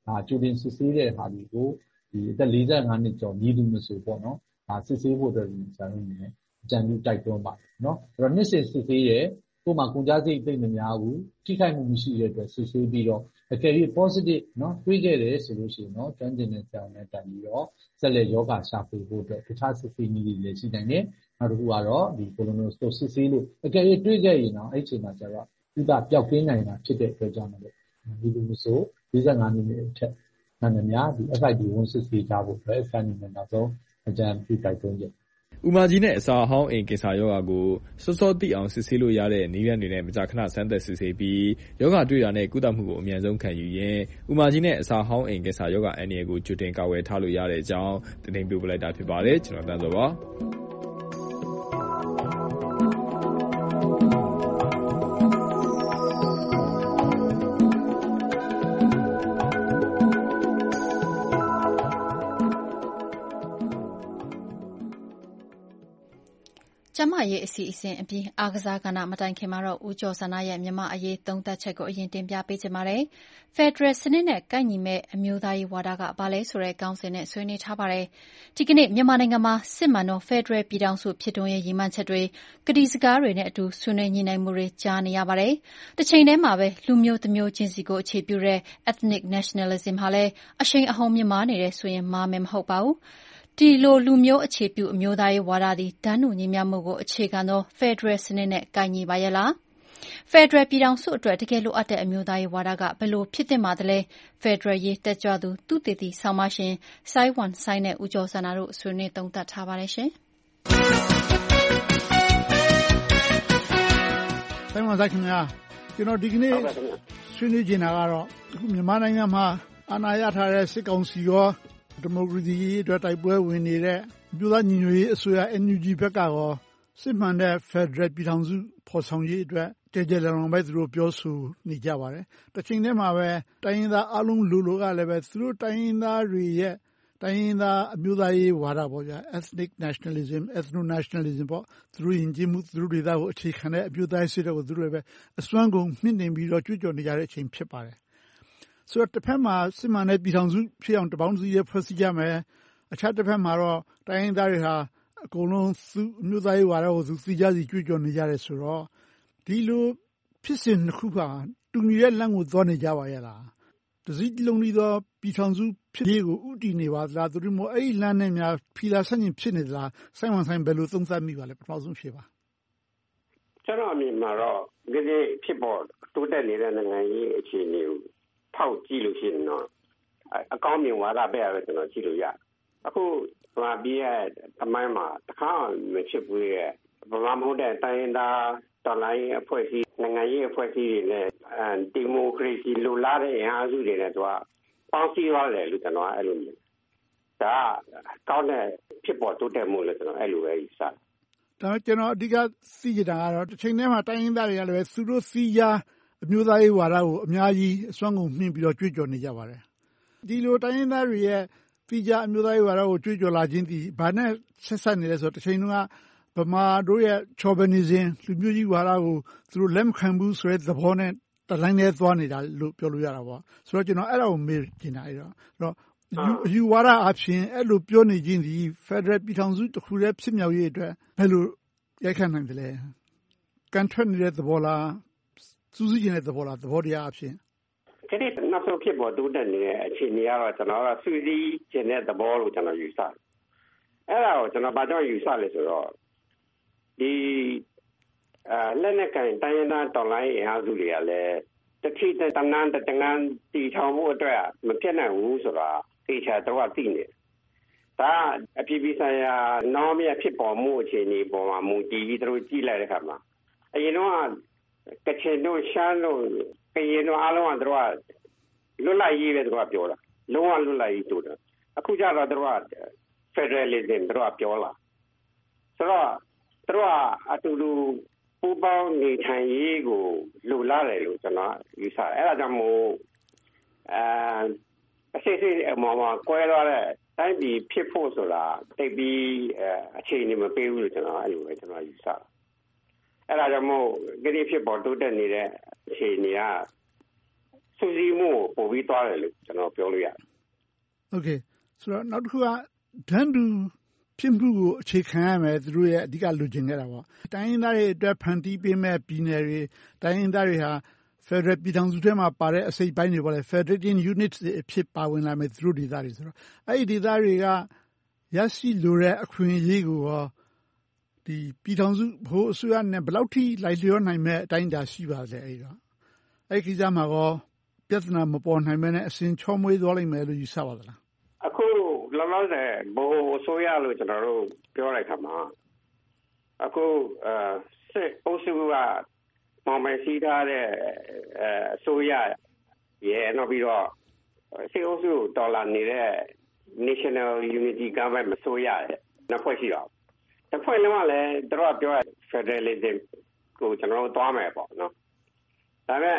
[SPEAKER 14] ဒါကြိုတင်စစ်ဆေးတဲ့ဟာတွေကိုဒီအသက်၄၅နှစ်ကျော်ညီသူမဆိုပေါ့နော်ဒါစစ်ဆေးဖို့အတွက်ကျွန်တော်တို့နေအကြံပြုတိုက်တွန်းပါတယ်နော်အဲ့တော့နှစ်စဉ်စစ်ဆေးရဲကိုမှကုန်ကြစိတ်သိမ့်မများဘူးထိခိုက်မှုမရှိတဲ့အတွက်စစ်ဆေးပြီးတော့အကယ်၍ positive နော်တွေးခဲ့တယ်ဆိုလို့ရှိရင်တော့ကျွမ်းကျင်တဲ့ဆရာနဲ့တိုင်ပြီးတော့ဆက်လက်ယောဂရှာဖွေဖို့အတွက်တခြားစစ်ဆေးနည်းတွေလည်းရှိနိုင်တယ်နောက်တစ်ခုကတော့ဒီ colonoscopy စစ်ဆေးလို့အကယ်၍တွေးခဲ့ရင်တော့အဲ့ဒီအချိန်မှာကျတော့ဥပပျောက်ကင်းနိုင်တာဖြစ်တဲ့အတွက်ကြောင့်လည်းဒီလိုမျိုးဆို၄၅မိနစ်အထက်နာမည်များဒီ F I D ဝင်စစ်ဆေးကြဖို့အတွက်စနေနေ့နောက်ဆုံးအကြံပြုတိုက်တွန်းချက်
[SPEAKER 15] ဥမာကြီးနဲ့အစာအဟောင်းအိမ်ကင်ဆာရောဂါကိုစောစောသိအောင်စစ်ဆေးလို့ရတဲ့နည်းလမ်းတွေနဲ့မကြာခဏစမ်းသပ်စစ်ဆေးပြီးရောဂါတွေ့တာနဲ့ကုသမှုကိုအမြန်ဆုံးခံယူရင်ဥမာကြီးနဲ့အစာအဟောင်းအိမ်ကင်ဆာရောဂါအန္တရာယ်ကိုကြိုတင်ကာကွယ်ထားလို့ရတဲ့အကြောင်းတင်ပြပေးလိုက်တာဖြစ်ပါတယ်ကျွန်တော်တန်းစောပါ
[SPEAKER 2] ကျမရဲ့အစီအစဉ်အပြီးအားကစားကဏ္ဍမတိုင်ခင်မှာတော့ဦးကျော်စန္ဒရဲ့မြန်မာအရေးသုံးသပ်ချက်ကိုအရင်တင်ပြပေးချင်ပါတယ်။ Federal စနစ်နဲ့ကိုက်ညီမဲ့အမျိုးသားရေးဝါဒကဘာလဲဆိုတဲ့ခေါင်းစဉ်နဲ့ဆွေးနွေးထားပါတယ်။ဒီကနေ့မြန်မာနိုင်ငံမှာစစ်မှန်သော Federal ပြည်ထောင်စုဖြစ်ထွန်းရေးရည်မှန်းချက်တွေကတိစကားတွေနဲ့အတူဆွေးနွေးညှိနှိုင်းမှုတွေကြားနေရပါတယ်။တစ်ချိန်တည်းမှာပဲလူမျိုးတစ်မျိုးချင်းစီကိုအခြေပြုတဲ့ Ethnic Nationalism ဟာလည်းအရှိန်အဟုန်မြင့်မားနေတယ်ဆိုရင်မှားမယ်မဟုတ်ပါဘူး။ဒီလိုလူမျိုးအခြေပြုအမျိုးသားရေးဝါဒသည်တန်းတူညီမျှမှုကိုအခြေခံသော Federal စနစ်နဲ့ကိုက်ညီပါရဲ့လား။ Federal ပြည်ထောင်စုအတွက်တကယ်လိုအပ်တဲ့အမျိုးသားရေးဝါဒကဘယ်လိုဖြစ်သင့်ပါသလဲ။ Federal ရေးတက်ကြွသူသုတေသီဆောင်းပါရှင်စိုင်းဝမ်စိုင်းနဲ့ဦးကျော်စန္ဒတို့ဆွေးနွေးသုံးသပ်ထားပါတယ်ရှင်
[SPEAKER 11] ။စိုင်းဝမ်စိုင်းခင်ဗျာကျွန်တော်ဒီကနေ့ဆွေးနွေးချင်တာကတော့အခုမြန်မာနိုင်ငံမှာအာဏာရထားတဲ့စစ်ကောင်စီရောဒီမိုကရေစီရေးအတွက်တိုက်ပွဲဝင်နေတဲ့အမျိုးသားညီညွတ်ရေးအစိုးရ N U G ဘက်ကရောစစ်မှန်တဲ့ Federal ပြည်ထောင်စုဖော်ဆောင်ရေးအတွက်ကြဲကြဲလောင်လောင်ပဲသူတို့ပြောဆိုနေကြပါတယ်။တစ်ချိန်တည်းမှာပဲတိုင်းရင်းသားအလုံးလူလိုကလည်းပဲသူတို့တိုင်းရင်းသားတွေရဲ့တိုင်းရင်းသားအမျိုးသားရေးဝါဒပေါ့ဗျာ Ethnic Nationalism, Ethno Nationalism ပေါ့သူတို့ယဉ်ကျေးမှုသူတို့ဒေသကိုအခြေခံတဲ့အမျိုးသားရေးစိတ်ဓာတ်ကိုသူတို့လည်းပဲအစွမ်းကုန်မြင့်တင်ပြီးတော့ကြွကြော်နေကြတဲ့အချိန်ဖြစ်ပါတယ်။ဆိုတော့တစ်ဖက်မှာစစ်မှန်တဲ့ပြည်ထောင်စုဖြစ်အောင်တပေါင်းစည်းရဖွဲ့စည်းကြမယ်အခြားတစ်ဖက်မှာတော့တိုင်းရင်းသားတွေဟာအကုန်လုံးသူအမျိုးသားရေးဝါဒကိုသူသိကြစီကြွကြော်နေကြတယ်ဆိုတော့ဒီလိုဖြစ်စဉ်တစ်ခုကတူညီတဲ့လမ်းကိုသွားနေကြပါရဲ့လားတစည်းလုံးပြီးတော့ပြည်ထောင်စုဖြစ်ရေးကိုဥတည်နေပါသလားသူတို့မျိုးအဲ့ဒီလမ်းနဲ့များဖီလာဆန့်ကျင်ဖြစ်နေသလားစိုင်းဝန်ဆိုင်ဘယ်လိုသုံးသပ်မိပါလဲပထမဆုံးဖြေပါ
[SPEAKER 16] ကျွန်တော်အမြင်မှာတော့ဒီနေ့ဖြစ်ပေါ်တိုးတက်နေတဲ့နိုင်ငံရေးအခြေအနေကိုထောက်ကြည့်လို့ရှိရင်တော့အကောင်းမြင်ဝါဒပဲပဲကျွန်တော်ကြည့်လို့ရအခုဗမာပြည်ရဲ့အမိုင်းမှာတခါမဖြစ်ဘူးရဲ့ဗမာမဟုတ်တဲ့တိုင်းရင်းသားတော်လိုင်းအဖွဲ့အစည်းနိုင်ငံရေးအဖွဲ့အစည်းတွေနဲ့ဒီမိုကရေစီလိုလားတဲ့အင်အားစုတွေနဲ့သူကပေါင်းစည်းရတယ်လို့ကျွန်တော်အဲ့လိုမြင်ဒါကောင်းတဲ့ဖြစ်ပေါ်တိုးတက်မှုလို့ကျွန်တော်အဲ့လိုပဲယူဆတယ်
[SPEAKER 11] ဒါပေမဲ့ကျွန်တော်အဓိကသိချင်တာကတော့တစ်ချိန်တည်းမှာတိုင်းရင်းသားတွေကလည်းသူတို့စီးရားအမျိုးသားရေးဝါဒကိုအများကြီးအစွမ်းကုန်မြင့်ပြီးတော့ကြွေးကြော်နေကြပါတယ်ဒီလိုတိုင်းရင်းသားတွေရဲ့စီးကြားအမျိုးသားရေးဝါဒကိုကြွေးကြော်လာခြင်းဒီဘာနဲ့ဆက်ဆက်နေလဲဆိုတော့တစ်ချိန်တုန်းကဗမာတို့ရဲ့ chauvinism လူမျိုးကြီးဝါဒကိုသူတို့လက်မခံဘူးဆိုတဲ့သဘောနဲ့တလိုင်းနဲ့သွားနေတာလို့ပြောလို့ရတာပေါ့ဆိုတော့ကျွန်တော်အဲ့ဒါကိုမေးချင်တာအဲ့တော့အဲ့တော့အယူဝါဒအဖြစ်အဲ့လိုပြောနေခြင်းဒီ Federal ပြည်ထောင်စုတစ်ခုတည်းဖြစ်မြောက်ရေးအတွက်ဘယ်လိုရိုက်ခတ်နိုင်တယ်လဲကန်ထွက်နေတဲ့သဘောလားစူးစီးနေတဲ့သဘောလားသဘောတရားအဖြစ်
[SPEAKER 16] ဒီနေ့နောက်ဆုံးဖြစ်ပေါ်တိုးတက်နေတဲ့အခြေအနေကတော့ကျွန်တော်ကစူးစီးနေတဲ့သဘောလို့ကျွန်တော်ယူဆတယ်အဲ့ဒါကိုကျွန်တော်ဘာကြောင့်ယူဆလဲဆိုတော့ဒီအဲလက်နက်ကင်တိုင်းရင်းသားတော်လိုင်းအင်အားစုတွေကလည်းတတိတတနန်းတတငန်းတီထောင်မှုအတွက်မဖြစ်နိုင်ဘူးဆိုတာသိချာတော့သိနေဒါအပြည်ပြည်ဆိုင်ရာနောက်မြဖြစ်ပေါ်မှုအခြေအနေပေါ်မှာမူတည်ပြီးတို့ကြည့်လိုက်တဲ့အခါမှာအရင်တော့ကချင်တို့ရှမ်းတို့ကရင်တို့အားလုံးကတို့ကလွတ်လပ်ရေးပဲတို့ကပြောတာလုံးဝလွတ်လပ်ရေးတို့တယ်အခုကျတော့တို့က Federalism တို့ကပြောလာဆိုတော့တို့ကအတူတူပူးပေါင်းနေထိုင်ရေးကိုလိုလားတယ်လို့ကျွန်တော်ယူဆတယ်အဲ့ဒါကြောင့်မို့အဲအစစ်စစ်အမော်မှာကွဲသွားတဲ့တိုင်းပြည်ဖြစ်ဖို့ဆိုတာတိတ်ပြီးအခြေအနေမပေးဘူးလို့ကျွန်တော်အဲ့လိုပဲကျွန်တော်ယူဆတယ်အဲ့ဒါကြောင့်မို့ဒီဖြစ်ပေါ်တိုးတက်နေတဲ့အခြေအနေကစူးစီးမှုကိုပို့ပြီးသွားတယ်လို့ကျွန်တော်ပြောလို့ရတယ်
[SPEAKER 11] ။ Okay ဆိုတော့နောက်တစ်ခုကဒန်းတူဖြစ်မှုကိုအခြေခံရမယ်သူတို့ရဲ့အဓိကလိုချင်ခဲ့တာပေါ့။တိုင်းရင်းသားတွေအတွက်ဖန်တီးပေးမဲ့ပြည်နယ်တွေတိုင်းရင်းသားတွေဟာဖက်ဒရယ်ပြည်ထောင်စုထဲမှာပါတဲ့အစိတ်ပိုင်းတွေပေါ့လေ Federating Units တွေအဖြစ်ပါဝင်လာမယ်သူတို့ဒေသတွေဆိုတော့အဲ့ဒီဒေသတွေကရရှိလိုတဲ့အခွင့်အရေးကိုရောဒီပြည်ထောင်စုဘိုးအစိုးရနဲ့ဘယ်လောက်ထိလိုက်လျောနိုင်မဲ့အတိုင်းအတာရှိပါလဲအဲ့တော့အဲ့ဒီကိစ္စမှာရောပြဿနာမပေါ်နိုင်မဲနဲ့အစဉ်ချောမွေးသွားလိမ့်မယ်လို့ယူဆပါသလား
[SPEAKER 16] အခုလောလောဆယ်ဘိုးအစိုးရလို့ကျွန်တော်တို့ပြောလိုက်ခါမှာအခုအဲစစ်အုပ်စုကမောင်မယ်စီးထားတဲ့အစိုးရရဲ့နောက်ပြီးတော့စစ်အုပ်စုဒေါ်လာနေတဲ့ National Unity Government မစိုးရရဲ့နှစ်ဖွဲ့ရှိတော့တစ်ဖွဲ့လုံးကလည်းတို့ကပြော Federalism ကိုကျွန်တော်တို့သွားမယ်ပေါ့နော်ဒါပေမဲ့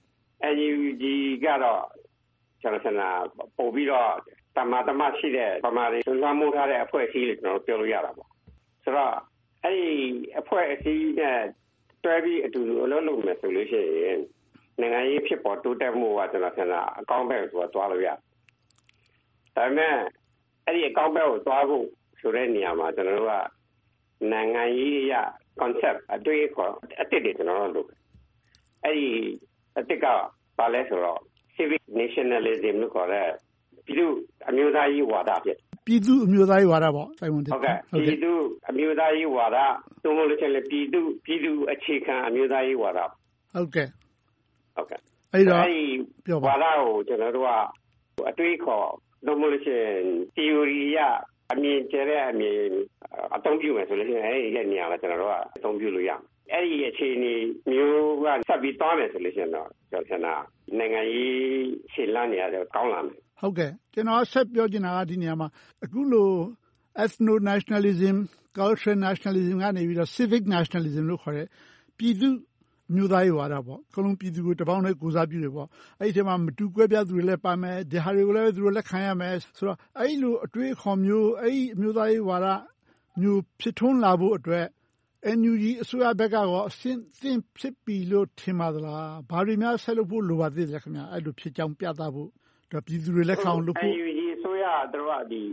[SPEAKER 16] N U G ကတော့ကျွန်တော်ဆန္ဒပို့ပြီးတော့တမတမရှိတဲ့ပမာတွေလွှမ်းမိုးထားတဲ့အဖွဲ့အစည်းတွေကျွန်တော်ပြောလို့ရတာပေါ့ဆိုတော့အဲ့ဒီအဖွဲ့အစည်းနဲ့တွဲပြီးအတူတူအလုပ်လုပ်မယ်ဆိုလို့ရှိရင်နိုင်ငံရေးဖြစ်ပေါ်တိုးတက်မှုကကျွန်တော်ဆန္ဒအကောင့်ဘက်ကိုသွားလို့ရဒါပေမဲ့အဲ့ဒီအကောင့်ဘက်ကိုသွားဖို့ဆိုတဲ့နေရာမှာကျွန်တော်တို့ကနိုင်ငံရေးအရ concept အတွေ့အခေါ်အတစ်တွေကျွန်တော်တို့လုပ်အဲ့ဒီအတစ်ကဘာလဲဆိုတော့ civic nationalism လို့ခေါ်တဲ့ပြည်သူအမျိုးသားရေးဝါဒဖြစ်
[SPEAKER 11] ပြည်သူအမျိုးသားရေးဝါဒပေါ့တိုင်ဝန်
[SPEAKER 16] ဟုတ်ကဲ့ပြည်သူအမျိုးသားရေးဝါဒသို့မဟုတ်လို့ချင်းလေပြည်သူပြည်သူအခြေခံအမျိုးသားရေးဝါဒ
[SPEAKER 11] ဟုတ်ကဲ့
[SPEAKER 16] ဟုတ်ကဲ့
[SPEAKER 11] အဲ့တော့
[SPEAKER 16] ပြောပါဝါဒကိုကျွန်တော်တို့ကအတွေးခေါ်သို့မဟုတ်လို့ချင်း theory ရအမြင်ကျတဲ့အမြင်အသုံးပြုမယ်ဆိုလို့ရှိရင်အဲ့ဒီရဲ့နေရာမှာကျွန်တော်တို့ကအသုံးပြုလို့ရအဲ့ဒီအခြေအနေမျိုးကဆက်ပြီးသွားမယ်ဆိုလို့ရှိရင်တော့ကျွန်တော်ကနိုင်ငံရေးရှေ့လမ်းနေရာတော့ကောင်းလာမယ်
[SPEAKER 11] ဟုတ်ကဲ့ကျွန်တော်ဆက်ပြောချင်တာကဒီနေရာမှာအခုလို ethno nationalism cultural nationalism ကနေပြီးတော့ civic nationalism လို့ခေါ်တဲ့ပြည်သူမျိုးသားရေးဝါဒပေါ့အကုန်လုံးပြည်သူကိုတပေါင်းတည်းကိုစားပြုတယ်ပေါ့အဲ့ဒီထဲမှာမတူကွဲပြားသူတွေလည်းပါမယ်ဒီဟာတွေကိုလည်းသူတို့လက်ခံရမယ်ဆိုတော့အဲ့ဒီလိုအတွေးခေါ်မျိုးအဲ့ဒီမျိုးသားရေးဝါဒမျိုးဖြစ်ထွန်းလာဖို့အတွက် N U G အစိုးရဘက်ကရောအစဉ်သင်ဖြစ်ပြီလို့ထင်ပါသလားဘာတွေများဆက်လုပ်ဖို့လိုပါသေးတယ်ခင်ဗျအဲ့လိုဖြစ်ကြောင်းပြသဖို့ဒါပြည်သူတွေလက်ခံအောင်လုပ်ဖို့
[SPEAKER 16] N U G အစိုးရတို့ကဒီ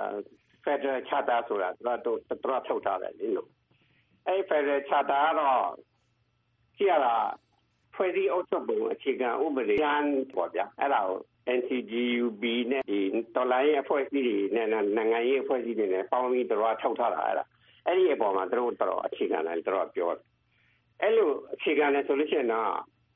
[SPEAKER 16] Federal Charter ဆိုတာတို့တို့ထုတ်ထားတယ်လေလို့အဲ့ Federal Charter ကတော့ကြည့်ရတာဖွဲ့စည်းအုပ်ချုပ်ပုံအခြေခံဥပဒေကျမ်းပေါ့ဗျာအဲ့ဒါကို N C G U B နဲ့ဒီတော်လိုင်းရဲ့အဖွဲ့အစည်းတွေနဲ့နိုင်ငံရေးအဖွဲ့အစည်းတွေနဲ့ပေါင်းပြီးတို့ထုတ်ထားတာအဲ့ဒါအဲ့ဒီအပေါ်မှာတို့တော့အခြေခံတယ်တို့ပြောတယ်အဲ့လိုအခြေခံတယ်ဆိုလို့ရှိရင်တော့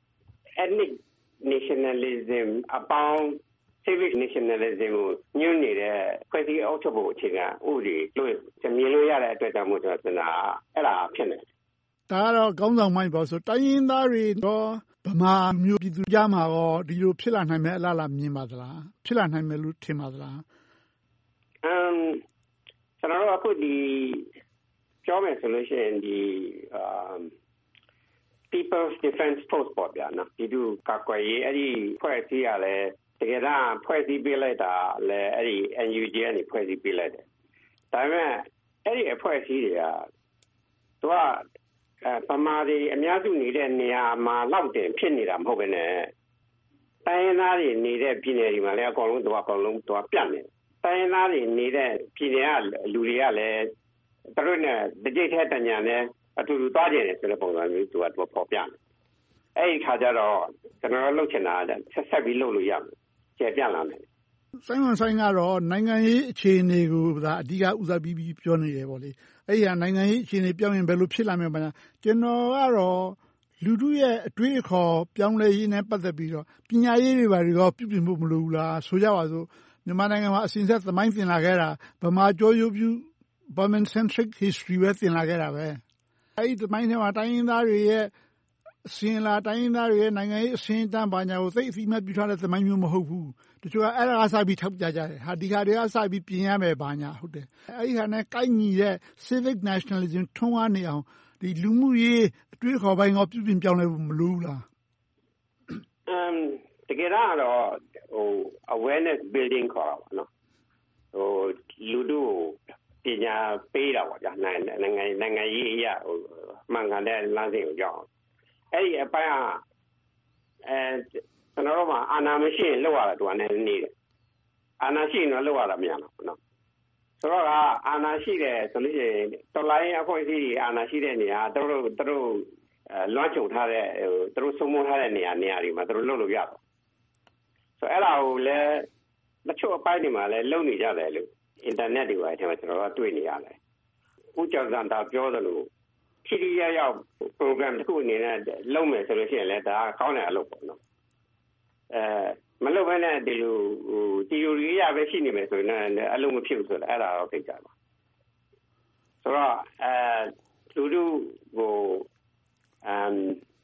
[SPEAKER 16] ethnic nationalism အပေါင်း civic nationalism ကိုညွှန်းနေတဲ့ဖွဲ့စည်းအုပ်ချုပ်ပုံအခြေခံဥပဒေလို့မြင်လို့ရတဲ့အတွက်ကြောင့်မို့ကျွန်တော်ကအဲ့ဒါဖြစ်နေ
[SPEAKER 11] ဒါကတော့ကောင်းဆောင်မိုင်းပေါ့ဆိုတိုင်းရင်းသားတွေတော့ဗမာမျိုးပြည်သူကြားမှာရောဒီလိုဖြစ်လာနိုင်မဲ့အလားအလာမြင်ပါသလားဖြစ်လာနိုင်မယ်လို့ထင်ပါသလား
[SPEAKER 16] အမ်ကျွန်တော်တို့အခုဒီပြောမယ်ဆိုလို့ရှိရင်ဒီ People's Defense Force ပေါ့ဗျာနော်ဒီလိုကာကွယ်ရေးအဲ့ဒီဖွဲ့စည်းရလဲတကယ်တော့ဖွဲ့စည်းပေးလိုက်တာလဲအဲ့ဒီ N U G ကနေဖွဲ့စည်းပေးလိုက်တယ်ဒါပေမဲ့အဲ့ဒီအဖွဲ့အစည်းတွေကသူကပမာတွေအများစုနေတဲ့နေရာမှာလောက်တင်ဖြစ်နေတာမဟုတ်ဘဲနဲ့တိုင်းရင်းသားတွေနေတဲ့ပြည်နယ်တွေမှာလည်းအကုန်လုံးသူကအကုန်လုံးသူကပြတ်နေတိုင်းရင်းသားတွေနေတဲ့ပြည်နယ်ကလူတွေကလည်းသူတို့နဲ့တကြိတ်ထဲတညာနဲ့အတူတူသွားကြတယ်ဆိုတဲ့ပုံစံမျိုးသူကသူပေါ်ပြတယ်အဲ့ဒီခါကျတော့ကျွန်တော်လှုပ်ချင်တာဆက်ဆက်ပြီးလှုပ်လို့ရမယ်ကျေပြန့်လာမယ်
[SPEAKER 11] ဆိုင်းဝန်ဆိုင်ကတော့နိုင်ငံရေးအခြေအနေကိုဒါအဓိကဦးစားပေးပြီးပြောနေတယ်ပေါ့လေအဲ့ဒီဟာနိုင်ငံရေးအခြေအနေပြောင်းရင်ဘယ်လိုဖြစ်လာမလဲပါလားကျွန်တော်ကတော့လူထုရဲ့အတွေးအခေါ်ပြောင်းလဲရေးနဲ့ပတ်သက်ပြီးတော့ပညာရေးတွေဘာတွေရောပြုပြင်ဖို့မလိုဘူးလားဆိုကြပါစို့မြန်မာနိုင်ငံမှာအစဉ်ဆက်သမိုင်းသင်လာခဲ့တာဗမာကျော်ရုပ်ပြု Burman centric history ပဲသင်လာခဲ့တာပဲအဲ့ဒီသမိုင်းထဲမှာတိုင်းရင်းသားတွေရဲ့အစဉ်လာတိုင်းရင်းသားတွေရဲ့နိုင်ငံရေးအစဉ်တန်းဘာညာကိုသိအသိမှတ်ပြုထားတဲ့သမိုင်းမျိုးမဟုတ်ဘူးတချို့ကအဲ့ဒါကစပြီးထောက်ပြကြတယ်ဟာဒီခါတွေကစပြီးပြင်ရမယ်ဘာညာဟုတ်တယ်အဲ့ဒီဟာနဲ့ကိုက်ညီတဲ့ civic nationalism ထုံးကားနေအောင်ဒီလူမှုရေးအတွေးခေါ်ပိုင်းကပြုပြင်ပြောင်းလဲဖို့မလိုဘူးလား
[SPEAKER 16] အမ်တကယ်တော့ဟို awareness building ခေါ်တာပေါ့နော်ဟိုလူတို့ပညာပေးတာပေါ့ဗျာနိုင်ငံနိုင်ငံရေးအရာဟိုမှန်ကန်တဲ့လမ်းစဉ်ကိုကြောက်အဲ့ဒီအပိုင်းကအဲကျွန်တော်တို့မှာအာဏာမရှိရင်လောက်ရတာသူကလည်းနေတယ်အာဏာရှိရင်တော့လောက်ရတာမရတော့နော်ဆိုတော့အာဏာရှိတယ်ဆိုလို့ရှိရင်တော်လိုင်းအဖွဲ့အစည်းအာဏာရှိတဲ့နေရာသူတို့သူတို့လွှမ်းခြုံထားတဲ့သူတို့စုံမထားတဲ့နေရာနေရာတွေမှာသူတို့လုပ်လို့ရတော့ဆိုအဲ့ဒါကိုလည်းတချို့အပိုင်းတွေမှာလည်းလုပ်နေကြတယ်လို့အင်တာနက်တွေပါတယ်ကျွန်တော်တို့တွေ့နေရတယ်ဦးကျော်စံတာပြောသလိုဖြည်းဖြည်းရရောက် program တစ်ခုအနေနဲ့လုပ်မယ်ဆိုလို့ရှိရင်လည်းဒါကောင်းတဲ့အလုပ်ပေါ့နော်အဲမလုပ်ဘဲနဲ့ဒီလိုဟို theory ရပဲရှိနေမယ်ဆိုရင်လည်းအလုပ်မဖြစ်ဘူးဆိုတော့အဲ့ဒါတော့သိကြပါဆိုတော့အဲလူတို့ကိုအမ်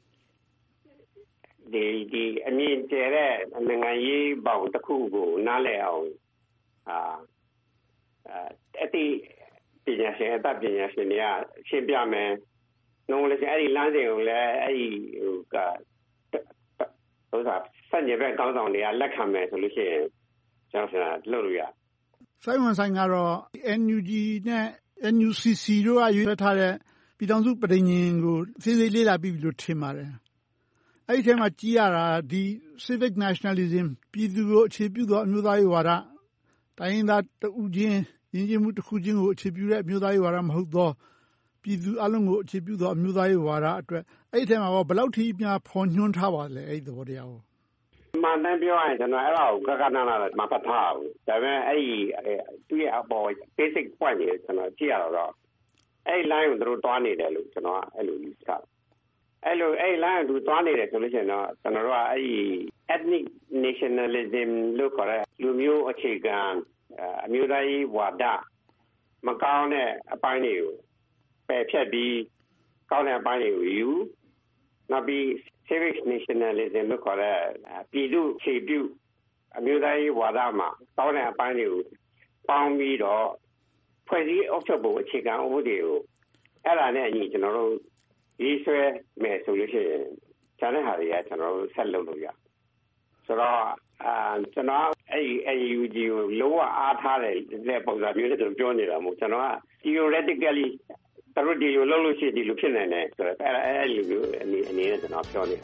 [SPEAKER 16] ဒီဒီအမြင့်ကျဲတဲ့နိုင်ငံရေးပေါင်းတစ်ခုကိုနားလည်အောင်အာအတိပညာရှင်အတတ်ပညာရှင်တွေကရှင်းပြမယ်။လုံးလည်းအဲ့ဒီလမ်းစဉ်ကိုလည်းအဲ့ဒီဟိုကဟိုစားစัญญဘက်ကောင်းဆောင်တွေကလက်ခံမယ်ဆိုလို့ရှိရင်ကျွန်တော်ကလုပ်လို့ရ
[SPEAKER 11] ။စိုင်းဝန်ဆိုင်ကတော့ N U G နဲ့ N U C C တို့ကရွေးထားတဲ့ပြည်ထောင်စုပဋိညာဉ်ကိုသိသိလေးလာပြီးလို့ထင်ပါတယ်။အဲ့ဒီထဲမှာကြည်ရတာဒီ civic nationalism ပြည်သူကိုအခြေပြုသောအမျိုးသားရေးဝါဒတိုင်းရင်းသားတဦးချင်းယဉ်ကျေးမှုတစ်ခုချင်းကိုအခြေပြုတဲ့အမျိုးသားရေးဝါဒမဟုတ်သောပြည်သူအလုံးကိုအခြေပြုသောအမျိုးသားရေးဝါဒအတွက်အဲ့ဒီထဲမှာဘယ်လောက်ထိများဖော်ညွှန်းထားပါလဲအဲ့ဒီသဘောတရားကို
[SPEAKER 16] မှန်တယ်ပြောရင်ကျွန်တော်အဲ့ဒါကိုကကနာနာမဖတ်ထားဘူးဒါပေမဲ့အဲ့ဒီသူ့ရဲ့အပေါ် basic point တွေကျွန်တော်ကြည့်ရတော့အဲ့ဒီ line ကိုတို့တွားနေတယ်လို့ကျွန်တော်အဲ့လိုယူဆတယ်အဲ့လိုအဲ့ line ကိုတွားနေတယ်ဆိုလို့ရှိရင်တော့ကျွန်တော်တို့ကအဲ့ဒီ ethnic nationalism လို့ခေါ်တဲ့လူမျိုးအခြေခံအမျိုးသားရေးဝါဒမကောင်းတဲ့အပိုင်းတွေကိုပယ်ဖြတ်ပြီးကောင်းတဲ့အပိုင်းတွေကိုယူနောက်ပြီး civic nationalism လို့ခေါ်တဲ့ပြည်သူ့ခြေပြုအမျိုးသားရေးဝါဒမှာကောင်းတဲ့အပိုင်းတွေကိုပေါင်းပြီးတော့ဖွဲ့စည်းအုပ်ချုပ်ပုံအခြေခံဥပဒေကိုအဲ့ဒါနဲ့အညီကျွန်တော်တို့ရေးဆွဲမယ်ဆိုလို့ရှိရင်ကျန်တဲ့ဟာတွေကကျွန်တော်တို့ဆက်လုပ်လို့ရဆိုတော့အာကျွန်တော်အဲ့ဒီ N U G ကိုလောကအားထားတဲ့တဲ့ပုံစံမျိုးနဲ့ကျွန်တော်ပြောနေတာမဟုတ်ကျွန်တော်က theoretically သူတို့ဒီလိုလုပ်လို့ရှိရင်ဒီလိုဖြစ်နိုင်တယ်ဆိုတော့အဲ့အဲ့လိုမျိုးအနေအနေနဲ့ကျွန်တော်ပြောနေတာ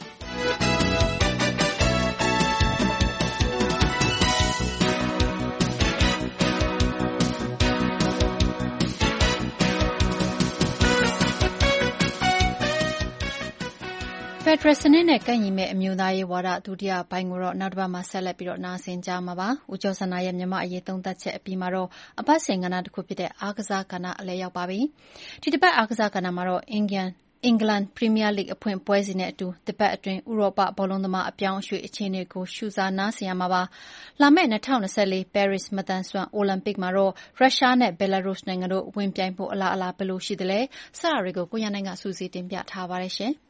[SPEAKER 2] ဖက်ဒရယ်စနစ်နဲ့ကိုက်ညီမဲ့အမျိုးသားရေးဝါဒဒုတိယပိုင်းကိုတော့နောက်တစ်ပတ်မှာဆက်လက်ပြီးတော့နားဆင်ကြမှာပါ။ဦးကျော်စန္ဒာရဲ့မြန်မာအရေးသုံးသပ်ချက်အပြီးမှာတော့အပတ်စဉ်ကဏ္ဍတစ်ခုဖြစ်တဲ့အားကစားကဏ္ဍအလဲရောက်ပါပြီ။ဒီတစ်ပတ်အားကစားကဏ္ဍမှာတော့အင်္ဂလန်အင်္ဂလန်ပရီးမီးယားလိဂ်အဖွင့်ပွဲစဉ်နဲ့အတူတစ်ပတ်အတွင်းဥရောပဘောလုံးသမားအပြောင်းအရွှေ့အခြေအနေကိုရှုစားနားဆင်ရမှာပါ။လာမယ့်၂၀၂၄ Paris မသန်စွမ်းအိုလံပစ်မှာတော့ရုရှားနဲ့ဘယ်လာရုစ်နိုင်ငံတို့ဝင်ပြိုင်ဖို့အလားအလာဘယ်လိုရှိသလဲစတာတွေကိုကိုရနိုင်ကစူးစီးတင်ပြထားပါတယ်ရှင်။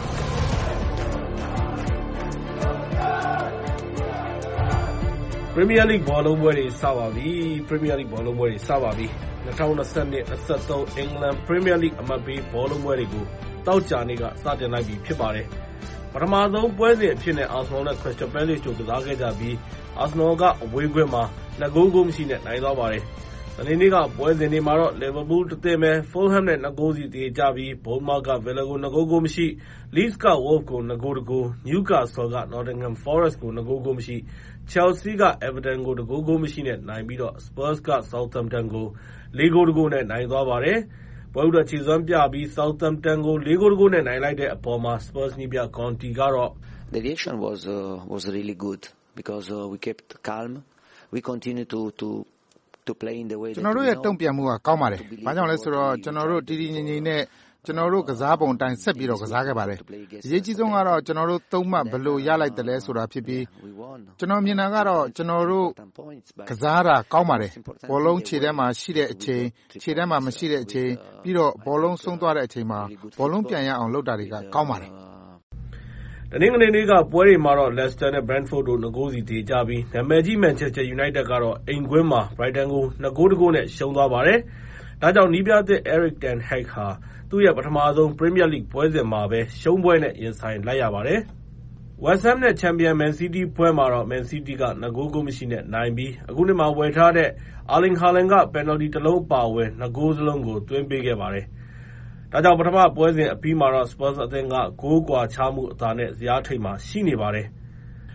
[SPEAKER 17] ပရီးမီးယားလိဂ်ဘောလုံးပွဲတွေစပါပြီ။ပရီးမီးယားလိဂ်ဘောလုံးပွဲတွေစပါပြီ။၂၀၂၂ ၂၃ အင်္ဂလန်ပရီးမီးယားလိဂ်အမှတ်ပေးဘောလုံးပွဲတွေကိုသောကြာနေ့ကစတင်လိုက်ပြီဖြစ်ပါတယ်။ပထမဆုံးပွဲစဉ်အဖြစ်နဲ့အာဆနယ်နဲ့ခရစ္စတယ်ပဲလေ့စ်တို့ကစားခဲ့ကြပြီးအာဆနယ်ကအဝေးကွင်းမှာနှစ်ဂိုးဂိုးမရှိနဲ့နိုင်သွားပါတယ်။စနေနေ့ကပွဲစဉ်တွေမှာတော့လီဗာပူးတစ်သင်းပဲဖူလ်ဟမ်နဲ့နှစ်ဂိုးစီသရေကျပြီးဘုန်းမောက်ကဗီလာကိုနှစ်ဂိုးဂိုးမရှိ၊လီဒ်စ်ကဝေါ့လ်ကိုနှစ်ဂိုးတစ်ဂိုး၊နယူကာဆယ်ကနော်တင်ဟမ်ဖောရက်စ်ကိုနှစ်ဂိုးဂိုးမရှိချယ်လ်ဆီးကအဲဗာတန်ကိုတစ်ဂိုးဂိုးမရှိနဲ့နိုင်ပြီးတော့စပါးစ်ကဆောက်သမ်ပ်တန်ကိုလေးဂိုးတစ်ဂိုးနဲ့နိုင်သွားပါတယ်။ပွဲဦးထွက်ခြေစွမ်းပြပြီးဆောက်သမ်ပ်တန်ကိုလေးဂိုးတစ်ဂိုးနဲ့နိုင်လိုက်တဲ့အပေါ်မှာစပါးစ်နည်းပြကွန်တီကတော့
[SPEAKER 18] The reaction was uh, was really good because uh, we kept calm. We continue to to to play in the way
[SPEAKER 19] ကျွန်တော်တို့ရဲ့တုံ့ပြန်မှုကကောင်းပါတယ်။ဘာကြောင့်လဲဆိုတော့ကျွန်တော်တို့တည်တည်ငြိမ်ငြိမ်နဲ့ကျွန်တော်တို့ကစားပုံအတိုင်းဆက်ပြီးတော့ကစားခဲ့ပါတယ်။အရေးကြီးဆုံးကတော့ကျွန်တော်တို့သုံးမှတ်ဘယ်လိုရလိုက်တယ်လဲဆိုတာဖြစ်ပြီးကျွန်တော်မြင်တာကတော့ကျွန်တော်တို့ကစားတာကောင်းပါတယ်။ဘောလုံးခြေထဲမှာရှိတဲ့အချိန်ခြေထဲမှာမရှိတဲ့အချိန်ပြီးတော့ဘောလုံးဆုံးသွားတဲ့အချိန်မှာဘောလုံးပြန်ရအောင်လုပ်တာတွေကကောင်းပါတယ်။
[SPEAKER 17] တနင်္ဂနွေနေ့ကပွဲတွေမှာတော့လက်စတာနဲ့ဘရန့်ဖို့ဒ်တို့နှစ်ဂိုးစီသရေကျပြီးနာမည်ကြီးမန်ချက်စတာယူနိုက်တက်ကတော့အိမ်ကွင်းမှာဘရိုက်တန်ကိုနှစ်ဂိုးတစ်ဂိုးနဲ့ရှုံးသွားပါတယ်။ဒါကြောင့်နည်းပြသစ် Erik ten Hag ဟာသူ့ရဲ့ပထမဆုံးပရီးမီးယားလိဂ်ပွဲစဉ်မှာပဲရှုံးပွဲနဲ့ရင်ဆိုင်လိုက်ရပါတယ်။ West Ham နဲ့ချန်ပီယံမန်စီးတီးပွဲမှာတော့မန်စီးတီးကနှစ်ဂိုးဂိုးမရှိနဲ့နိုင်ပြီးအခုနှစ်မှာဝယ်ထားတဲ့အာလင်ဟာလန်ကပယ်နယ်လ်တီတစ်လုံးအပါအဝင်နှစ်ဂိုးစလုံးကိုသွင်းပေးခဲ့ပါတယ်။ဒါကြောင့်ပထမပွဲစဉ်အပြီးမှာတော့စပါးစ်အသင်းကဂိုးကွာခြားမှုအသာနဲ့ဇယားထိပ်မှာရှိနေပါတယ်။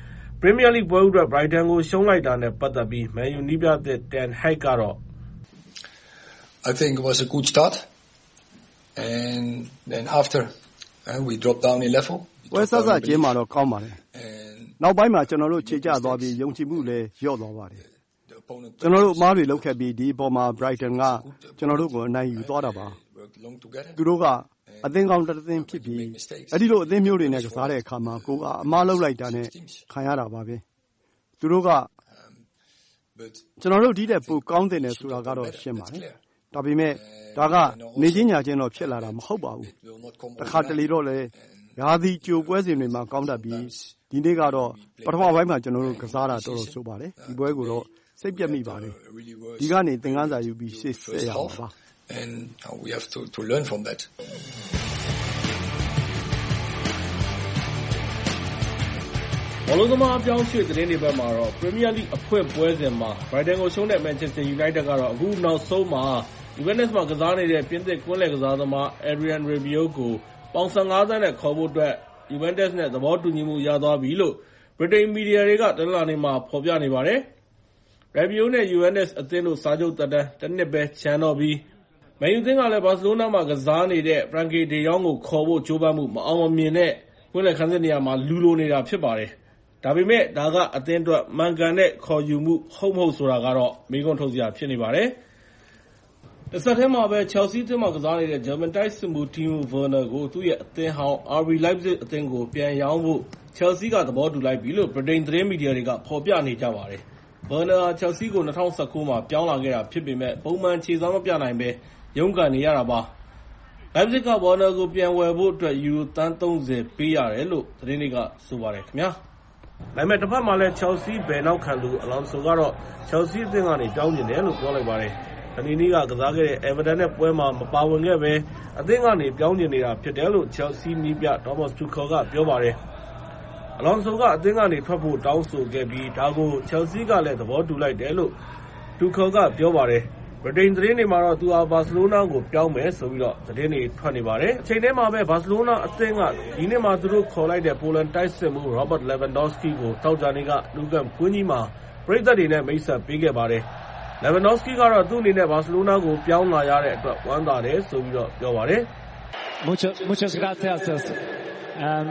[SPEAKER 17] Premier League ပွဲဦးအတွက် Brighton ကိုရှုံးလိုက်တာနဲ့ပတ်သက်ပြီး Man U နည်းပြသစ် Ten Hag ကတော့
[SPEAKER 20] I think it was a good start and then after uh, we dropped down in level.
[SPEAKER 21] ပွဲစစချင်းမှာတော့ကောင်းပါတယ်နောက်ပိုင်းမှာကျွန်တော်တို့ခြေကျသွားပြီးယုံကြည်မှုလည်းလျော့သွားပါတယ်ကျွန်တော်တို့အမားတွေလုပ်ခဲ့ပြီးဒီအပေါ်မှာ Brighton ကကျွန်တော်တို့ကိုအနိုင်ယူသွားတာပါသူတို့ကအသင်းကောင်းတစ်သင်းဖြစ်ပြီးအဲ့ဒီလိုအသင်းမျိုးတွေနဲ့ကစားတဲ့အခါမှာကိုကအမားလုပ်လိုက်တာနဲ့ခံရတာပါပဲသူတို့ကကျွန်တော်တို့ဒီတဲ့ပိုကောင်းတယ်နဲ့ဆိုတာကတော့ရှင်းပါတယ်ဒါပေမဲ့ဒါကနေချင်းညာချင်းတော့ဖြစ်လာတာမဟုတ်ပါဘူးတခါတလေတော့လေရာသီကြိုပွဲစဉ်တွေမှာကောင်းတတ်ပြီးဒီနေ့ကတော့ပထမပိုင်းမှာကျွန်တော်တို့ကစားတာတော်တော်ဆိုးပါတယ်ဒီပွဲကိုတော့စိတ်ပြတ်မိပါတယ်ဒီကနေသင်ခန်းစာယူပြီးရှေ့ဆက်ရအောင်ပါ
[SPEAKER 20] and we have to to learn from that
[SPEAKER 17] ဘောလုံးသမားအပြောင်းရွှေ့သတင်းတွေဘက်မှာတော့ Premier League အဖွင့်ပွဲစဉ်မှာ Brighton ကိုရှုံးတဲ့ Manchester United ကတော့အခုနောက်ဆုံးမှာ Juventus မှာကစားနေတဲ့ပြင်သစ်ကွင်းလယ်ကစားသမား Adrien Rabiot ကိုပေါင်ဆယ်ငါးသန်းနဲ့ခေါ်ဖို့အတွက် Juventus နဲ့သဘောတူညီမှုရသွားပြီလို့ ဗြိတိန်မီဒီယာတွေကတနင်္လာနေ့မှာဖော်ပြနေပါတယ်။ Rabiot နဲ့ Juventus အသင်းတို့စာချုပ်သက်တမ်းတစ်နှစ်ပဲချန်တော့ပြီး Man U အသင်းကလည်း Barcelona မှာကစားနေတဲ့ Frenkie de Jong ကိုခေါ်ဖို့ကြိုးပမ်းမှုမအောင်မမြင်တဲ့ကွင်းလယ်ခံစစ်နေရာမှာလူလိုနေတာဖြစ်ပါတယ်။ဒါပေမဲ့ဒါကအသင်းအတွက်မှန်ကန်တဲ့ခေါ်ယူမှုဟုတ်မဟုတ်ဆိုတာကတော့မေးခွန်းထုတ်စရာဖြစ်နေပါတယ်။တစ်ဆက်တည်းမှာပဲ Chelsea အသင်းမှာကစားနေတဲ့ German တိုက်စစ်မှူး Timo Werner ကိုသူ့ရဲ့အသင်းဟောင်း အာဘီ Leipzig အသင်းကိုပြန်ရောင်းဖို့ Chelsea ကသဘောတူလိုက်ပြီလို့ဗြိတိန်သတင်းမီဒီယာတွေကဖော်ပြနေကြပါတယ်။ Werner ဟာ Chelsea ကို၂၀၁၉မှာပြောင်းလာခဲ့တာဖြစ်ပေမဲ့ပုံမှန်ခြေစွမ်းမပြနိုင်ဘဲရုန်းကန်နေရတာပါ။ Leipzig က Werner ကိုပြန်ဝယ်ဖို့အတွက်ယူရိုသန်းသုံးဆယ်ပေးရတယ်လို့သတင်းတွေကဆိုပါတယ်ခင်ဗျာ။ဒါပေမဲ့တစ်ဖက်မှာလည်း Chelsea ဘယ်နောက်ခံလူ Alonso ကတော့ Chelsea အသင်းကနေပြောင်းကျင်တယ်လို့ပြောလိုက်ပါတယ်။တနင်္ဂနွေနေ့ကကစားခဲ့တဲ့ Everton နဲ့ပွဲမှာမပါဝင်ခဲ့ဘဲအသင်းကနေပြောင်းကျင်နေတာဖြစ်တယ်လို့ Chelsea နည်းပြ Thomas Tuchel ကပြောပါတယ်။ Alonso ကအသင်းကနေထွက်ဖို့တောင်းဆိုခဲ့ပြီးဒါကို Chelsea ကလည်းသဘောတူလိုက်တယ်လို့ Tuchel ကပြောပါတယ်။ဗြိတိန်သတင်းတွေမှာတော့သူဟာ Barcelona ကိုပြောင်းမယ်ဆိုပြီးတော့သတင်းတွေထွက်နေပါတယ်။အချိန်တည်းမှာပဲ Barcelona အသင်းကဒီနေ့မှာသူတို့ခေါ်လိုက်တဲ့ Poland တိုက်စစ်မှူး Robert Lewandowski ကိုသောကြာနေ့က Nou Camp ကွင်းကြီးမှာပရိသတ်တွေနဲ့မိတ်ဆက်ပေးခဲ့ပါတယ်။ Lewandowski ကတော့သူ့အနေနဲ့ Barcelona ကိုပြောင်းလာရတဲ့အတွက်ဝမ်းသာတယ်ဆိုပြီးတော့ပြောပါတယ်။
[SPEAKER 22] Muchas muchas gracias. Um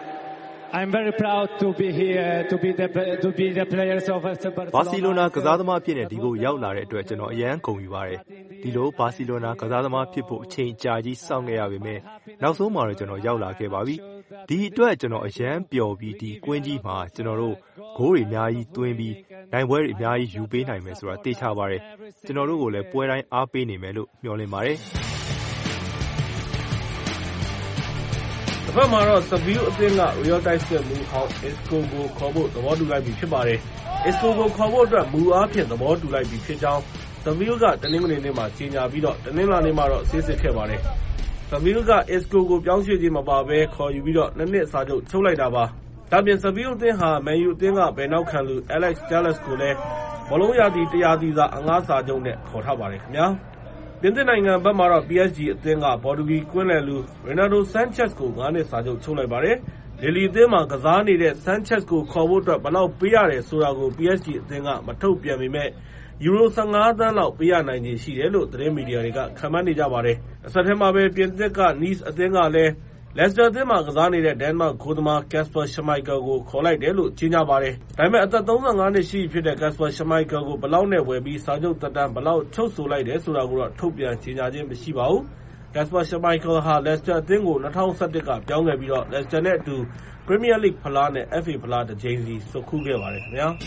[SPEAKER 22] I'm very proud to be here to be the to be the players of
[SPEAKER 23] Barcelona ကစားသမားဖြစ်နေဒီကိုရောက်လာတဲ့အတွက်ကျွန်တော်အယမ်းဂုဏ်ယူပါတယ်ဒီလို Barcelona ကစားသမားဖြစ်ဖို့အချိန်ကြာကြီးစောင့်ခဲ့ရပေမဲ့နောက်ဆုံးမှာတော့ကျွန်တော်ရောက်လာခဲ့ပါပြီဒီအတွက်ကျွန်တော်အယမ်းပျော်ပြီးဒီကွင်းကြီးမှာကျွန်တော်တို့ဂိုးတွေအများကြီးသွင်းပြီးနိုင်ပွဲတွေအများကြီးယူပေးနိုင်မယ်ဆိုတာသိချပါတယ်ကျွန်တော်တို့ကိုလည်းပွဲတိုင်းအားပေးနေမယ်လို့မျှော်လင့်ပါတယ်
[SPEAKER 17] တစ်ဖက်မှာတော့ Seville အသင်းက Real တိုက်စစ်မှူးဟောင်း Isco ကိုခေါ်ဖို့သဘောတူလိုက်ပြီဖြစ်ပါတယ်။ Isco ကိုခေါ်ဖို့အတွက်မူအားဖြင့်သဘောတူလိုက်ပြီဖြစ်ကြောင်း Seville ကတနင်္ဂနွေနေ့မှာကြေညာပြီးတော့တနင်္လာနေ့မှာတော့ဆေးစစ်ခဲ့ပါတယ်။ Seville က Isco ကိုပြောင်းရွှေ့ခြင်းမပါဘဲခေါ်ယူပြီးတော့နှစ်နှစ်စာချုပ်ချုပ်လိုက်တာပါ။ဒါပြင် Seville အသင်းဟာ Man U အသင်းကဘယ်နောက်ခံလူ Alex Telles ကိုလည်းဘောလုံးရာသီတစ်ရာသီစာအငှားစာချုပ်နဲ့ခေါ်ထားပါတယ်ခင်ဗျာ။ပြင်သစ်နိုင်ငံဘက်မှာတော့ P S G အသင်းကဘော်တူဂီကွင်းလယ်လူ Renato Sanchez ကိုငါးနှစ်စာချုပ်ချုပ်လိုက်ပါတယ်။ Lille အသင်းမှာကစားနေတဲ့ Sanchez ကိုခေါ်ဖို့အတွက်ဘယ်လောက်ပေးရတယ်ဆိုတာကို P S G အသင်းကမထုတ်ပြန်ပေမဲ့ယူရိုဆယ်ငါးသန်းလောက်ပေးရနိုင်ခြေရှိတယ်လို့သတင်းမီဒီယာတွေကခန့်မှန်းနေကြပါတယ်။တစ်ဆက်တည်းမှာပဲပြင်သစ်က Nice အသင်းကလည်း Leicester အသင်းမှာကစားနေတဲ့ Denmark ဂိုးသမား Kasper Schmeichel ကိုခေါ်လိုက်တယ်လို့ကြေညာပါတယ်။ဒါပေမဲ့အသက်သုံးဆယ်ငါးနှစ်ရှိပြီဖြစ်တဲ့ Kasper Schmeichel ကိုဘယ်လောက်နဲ့ဝယ်ပြီးစာချုပ်သက်တမ်းဘယ်လောက်ချုပ်ဆိုလိုက်တယ်ဆိုတာကိုတော့ထုတ်ပြန်ကြေညာခြင်းမရှိပါဘူး။ Kasper Schmeichel ဟာ Leicester အသင်းကို၂၀၁၁ကပြောင်းခဲ့ပြီးတော့ Leicester နဲ့အတူ Premier League ဖလားနဲ့ F A ဖလားတစ်ကြိမ်စီဆွတ်ခူးခဲ့ပါတယ်ခင်ဗျာ။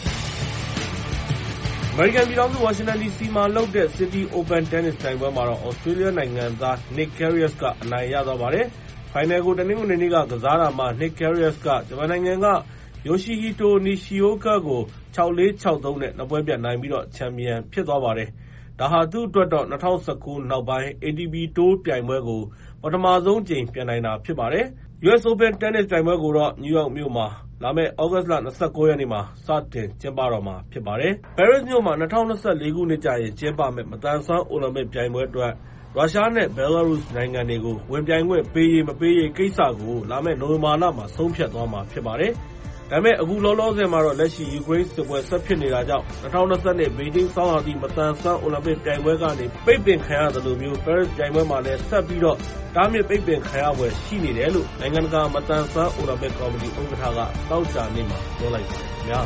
[SPEAKER 17] အမေရိကန်ပြည်ထောင်စုဝါရှင်တန်ဒီစီမှာလုပ်တဲ့ City Open တင်းနစ်ပြိုင်ပွဲမှာတော့ Australia နိုင်ငံသား Nick Kyrgios ကအနိုင်ရသွားပါတယ်။ ဖိုင်နယ်ကိုတနင်္ဂနွေနေ့ကကစားတာမှာ Nick Kyrgios ကဂျပန်နိုင်ငံက Yoshihito Nishioka ကိုခြောက်လေး ခြောက်သုံး နဲ့နှစ်ပွဲပြတ်နိုင်ပြီးတော့ချန်ပီယံဖြစ်သွားပါတယ်။ဒါဟာသူ့အတွက်တော့၂၀၁၉နောက်ပိုင်း A T P Tour ပြိုင်ပွဲကိုပထမဆုံးအကြိမ်ပြန်နိုင်တာဖြစ်ပါတယ်။ U S Open တင်းနစ်ပြိုင်ပွဲကိုတော့ နယူးယောက်မြို့မှာလာမယ့်သြဂုတ်လ၂၉ရက်နေ့မှာစတင်ကျင်းပတော့မှာဖြစ်ပါတယ်။ ပဲရစ်မြို့မှာ၂၀၂၄ခုနှစ်ကျရင်ကျင်းပမယ့်မသန်စွမ်းအိုလံပစ်ပြိုင်ပွဲအတွက်ရုရှားနဲ့ဘဲလာရုစ်နိုင်ငံတွေကိုဝင်ပြိုင်ခွင့်ပေးရေးမပေးရေးကိစ္စကိုလာမယ့်နိုဝင်ဘာလမှာဆုံးဖြတ်သွားမှာဖြစ်ပါတယ်။ဒါပေမဲ့အခုလောလောဆယ်မှာတော့လက်ရှိယူကရိန်းစစ်ပွဲဆက်ဖြစ်နေတာကြောင့်၂၀၂၂ဘေဂျင်းဆောင်းရာသီမသန်စွမ်းအိုလံပစ်ပြိုင်ပွဲကနေပိတ်ပင်ခံရသလိုမျိုး Paris ပြိုင်ပွဲမှာလည်းဆက်ပြီးတော့တားမြစ်ပိတ်ပင်ခံရဖွယ်ရှိနေတယ်လို့နိုင်ငံတကာမသန်စွမ်းအိုလံပစ်ကော်မတီဥက္ကဋ္ဌကသောကြာနေ့မှာပြောလိုက်ပါတယ်ခင်ဗျာ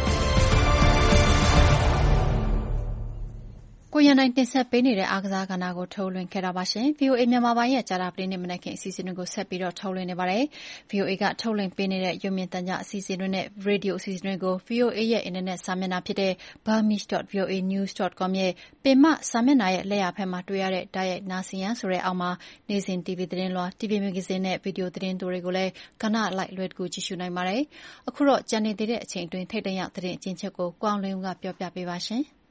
[SPEAKER 2] ကိုရန်တိုင်းတင်ဆက်ပေးနေတဲ့အားကစားကဏ္ဍကိုထုတ်လွှင့်ခဲ့တာပါရှင်။ ဗွီအိုအေ မြန်မာပိုင်းရဲ့ကြာတာပတေးနေ့မနက်ခင်းအစီအစဉ်တွေကိုဆက်ပြီးတော့ထုတ်လွှင့်နေပါတယ်။ ဗွီအိုအေကထုတ်လွှင့်ပေးနေတဲ့ရုပ်မြင်သံကြားအစီအစဉ်တွေနဲ့ရေဒီယိုအစီအစဉ်တွေကို ဗွီအိုအေရဲ့အင်တာနက်စာမျက်နှာဖြစ်တဲ့ burmese dot v o a news dot com ရဲ့ပင်မစာမျက်နှာရဲ့လက်ရာဘက်မှာတွေ့ရတဲ့တိုက်ရိုက်နားဆင်ရန်ဆိုတဲ့အောက်မှာနေ့စဉ် တီဗီ သတင်းလွှာ တီဗီ မဂ္ဂဇင်းနဲ့ဗီဒီယိုသတင်းတွေကိုလည်းကဏ္ဍအလိုက်လွယ်တကူကြည့်ရှုနိုင်ပါတယ်။အခုတော့ကြံနေသေးတဲ့အချိန်အတွင်းထိပ်တန်းရောက်သတင်းအကျဉ်းချုပ်ကိုကိုအောင်လင်းဦးကပြောပြပေးပါရှင်။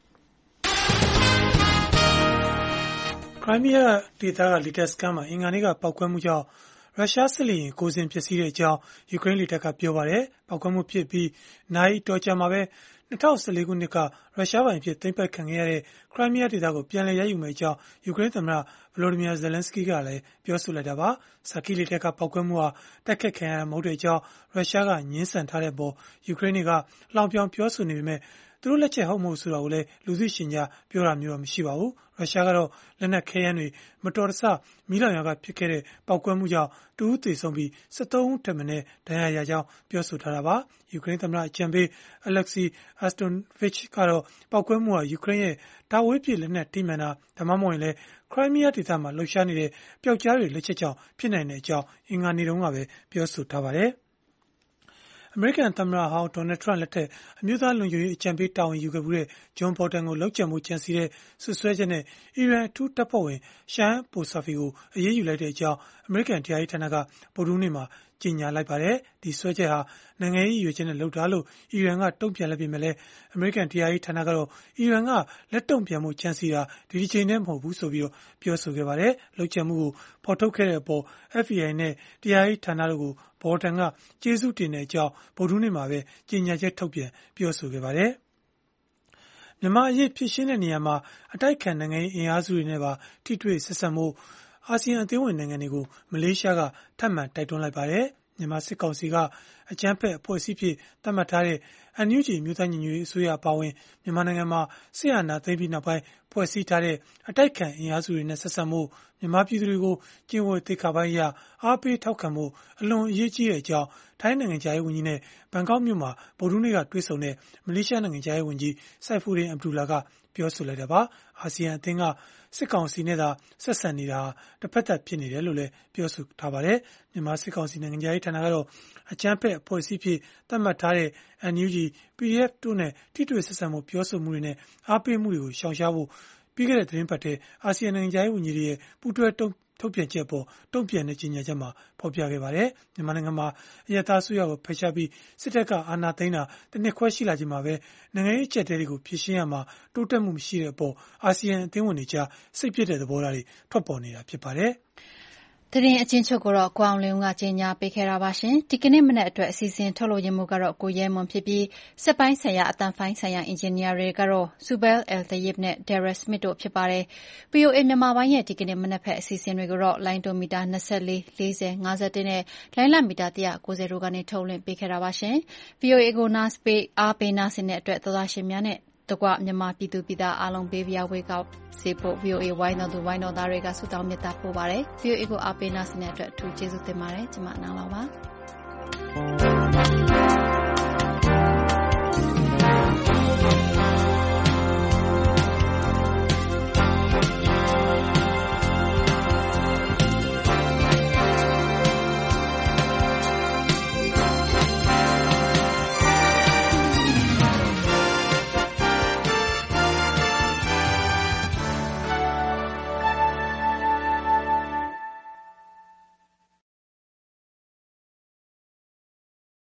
[SPEAKER 3] ခရိုင်းမီးယားဒေသကလေတပ်စခန်းမှာအင်္ဂါနေ့ကပေါက်ကွဲမှုကြောင့်ရုရှားစစ်လေယာဉ်ကိုးစင်းပျက်စီးတဲ့အကြောင်းယူကရိန်းလေတပ်ကပြောပါတယ်။ပေါက်ကွဲမှုဖြစ်ပြီးနာရီအတော်ကြာမှာပဲ၂၀၁၄ခုနှစ်ကရုရှားပိုင်အဖြစ်သိမ်းပိုက်ခံခဲ့ရတဲ့ခရိုင်းမီးယားဒေသကိုပြန်လည်ရယူမယ့်အကြောင်းယူကရိန်းသမ္မတ Volodymyr Zelenskyy ကလည်းပြောဆိုလိုက်တာပါ။ Saki လေတပ်ကပေါက်ကွဲမှုဟာတိုက်ခိုက်ခံရတာမဟုတ်တဲ့အကြောင်းရုရှားကငြင်းဆန်ထားတဲ့အပေါ်ယူကရိန်းတွေကလှောင်ပြောင်ပြောဆိုနေပေမဲ့သူတို့လက်ချက်ဟုတ်မဟုတ်ဆိုတာကိုလည်းလူသိရှင်ကြားပြောတာမျိုးတော့မရှိပါဘူး။ရုရှားကတော့လက်နက်ခဲယမ်းတွေမတော်တဆမီးလောင်ရာကဖြစ်ခဲ့တဲ့ပေါက်ကွဲမှုကြောင့်တဦးသေဆုံးပြီး၁၃ဦးထက်မနည်းဒဏ်ရာရကြောင်းပြောဆိုထားတာပါ။ယူကရိန်းသမ္မတအကြံပေး Alexei Arestovich ကတော့ပေါက်ကွဲမှုဟာယူကရိန်းရဲ့တာဝေးပစ်လက်နက်ထိမှန်တာဒါမှမဟုတ်ရင်လည်းခရိုင်းမီးယားဒေသမှာလှုပ်ရှားနေတဲ့ပျောက်ကြားတွေလက်ချက်ကြောင့်ဖြစ်နိုင်တဲ့အကြောင်းအင်္ဂါနေ့တုန်းကပဲပြောဆိုထားပါတယ်။အမေရိကန်သမ္မတဟောင်းဒေါ်နယ်ထရန့်လက်ထက်အမျိုးသားလုံခြုံရေးအကြံပေးတာဝန်ယူခဲ့မှုတဲ့ဂျွန်ဘော်တန်ကိုလောက်ကျန်မှုကြံစီတဲ့ဆွဆွဲချက်နဲ့အီရန်အထူးတပ်ဖွဲ့ဝင်ရှာဟန်ပိုဆာဖီကိုအရေးယူလိုက်တဲ့အကြောင်းအမေရိကန်တရားရေးဌာနကဗုဒ္ဓဟူးနေ့မှာကြေညာလိုက်ပါတယ်။ဒီဆွဲချက်ဟာနိုင်ငံရေးရည်ရွယ်ချက်နဲ့လုပ်တာလို့အီရန်ကတုံ့ပြန်လိုက်ပေမဲ့လည်းအမေရိကန်တရားရေးဌာနကတော့အီရန်ကလက်တုံ့ပြန်မှုကြံစီတာဒီဒီချိန်နဲ့မဟုတ်ဘူးဆိုပြီးပြောဆိုခဲ့ပါတယ်။လောက်ကျန်မှုကိုဖော်ထုတ်ခဲ့တဲ့အပေါ် အက်ဖ်ဘီအိုင် နဲ့တရားရေးဌာနတို့ကိုဘော်တန်ကကျေးဇူးတင်တဲ့အကြောင်းဗုဒ္ဓဟူးနေ့မှာပဲကြေညာချက်ထုတ်ပြန်ပြောဆိုခဲ့ပါတယ်။မြန်မာအရေးဖြေရှင်းတဲ့နေရာမှာအတိုက်ခံနိုင်ငံရေးအင်အားစုတွေနဲ့ပါထိတွေ့ဆက်ဆံမှုအာဆီယံအသင်းဝင်နိုင်ငံတွေကိုမလေးရှားကထပ်မံတိုက်တွန်းလိုက်ပါတယ်။မြန်မာစစ်ကောင်စီကအကြမ်းဖက်အဖွဲ့အစည်းဖြစ်သတ်မှတ်ထားတဲ့ အန် ယူ ဂျီ အမျိုးသားညီညွတ်ရေးအစိုးရအပါအဝင်မြန်မာနိုင်ငံမှာစစ်အာဏာသိမ်းပြီးနောက်ပိုင်းဖွဲ့စည်းထားတဲ့အတိုက်ခံအင်အားစုတွေနဲ့ဆက်ဆံမှုမြန်မာပြည်သူတွေကိုကျင့်ဝတ်သိက္ခာပိုင်းအရအားပေးထောက်ခံမှုအလွန်အရေးကြီးတဲ့အကြောင်းထိုင်းနိုင်ငံခြားရေးဝန်ကြီးနဲ့ဘန်ကောက်မြို့မှာဗုဒ္ဓဟူးနေ့ကတွေ့ဆုံတဲ့မလေးရှားနိုင်ငံခြားရေးဝန်ကြီးစိုက်ဖူဒင်အဗ္ဗဒူလာကပြောဆိုလိုက်တာပါ။အာဆီယံအသင်းကစစ်ကောင်စီနဲ့သာဆက်ဆံနေတာတစ်ဖက်သက်ဖြစ်နေတယ်လို့လည်းပြောဆိုထားပါတယ်။မြန်မာစစ်ကောင်စီနိုင်ငံခြားရေးဌာနကတော့အကြမ်းဖက်အဖွဲ့အစည်းဖြစ်သတ်မှတ်ထားတဲ့ အန် ယူ ဂျီ ပီ ဒီ အက်ဖ် တို့နဲ့ထိတွေ့ဆက်ဆံမှုပြောဆိုမှုတွေနဲ့အားပေးမှုတွေကိုရှောင်ရှားဖို့ပြီးခဲ့တဲ့သတင်းပတ်ထဲအာဆီယံနိုင်ငံခြားရေးဝန်ကြီးတွေရဲ့ပူးတွဲထုတ်ပြန်ချက်ပေါ်တုံ့ပြန်တဲ့ကြေညာချက်မှာဖော်ပြခဲ့ပါတယ်။မြန်မာနိုင်ငံမှာအရပ်သားအစိုးရကိုဖယ်ရှားပြီးစစ်တပ်ကအာဏာသိမ်းတာတစ်နှစ်ခွဲရှိလာချိန်မှာပဲနိုင်ငံရေးအကျပ်အတည်းတွေကိုဖြေရှင်းရမှာတိုးတက်မှုမရှိတဲ့အပေါ်အာဆီယံအသင်းဝင်တွေကြားစိတ်ပျက်တဲ့သဘောထားတွေထွက်ပေါ်နေတာဖြစ်ပါတယ်။
[SPEAKER 2] သတင်းအချင်းချုပ်ကိုတော့ကိုအောင်လင်းကကြီးညာပေးခဲ့တာပါရှင်။ဒီကနေ့မနေ့အတွက်အစီအစဉ်ထုတ်လို့ရမှုကတော့ကိုရဲမွန်ဖြစ်ပြီးစက်ပိုင်းဆိုင်ရာအတန်ဖိုင်းဆိုင်ရာအင်ဂျင်နီယာတွေကတော့စူဘဲလ်အယ်တယစ်နဲ့ဒယ်ရက်စမစ်တို့ဖြစ်ပါတယ်။ ဗီအိုအေမြန်မာပိုင်းရဲ့ဒီကနေ့မနေ့ဖက်အစီအစဉ်တွေကိုတော့လိုင်းဒိုမီတာ၂၄ ၄၀ ၅၁နဲ့လိုင်းလမီတာ၁၉၀တို့ကနေထုတ်လွှင့်ပေးခဲ့တာပါရှင်။ ဗီအိုအေကိုနားစပေးအားပေးနားဆင်တဲ့အတွက်သောသားရှင်များနဲ့တကွမြန်မာပြည်သူပြည်သားအားလုံးဘေးပြားဝေးကောက်စေဖို့ ဗီအိုအေဝိုင်းတော်သူဝိုင်းတော်သားတွေကဆုတောင်းမေတ္တာပို့ပါတယ်။ ဗီအိုအေကိုအားပေးနားဆင်တဲ့အတွက်အထူးကျေးဇူးတင်ပါတယ်။ကျွန်မနားလောင်ပါ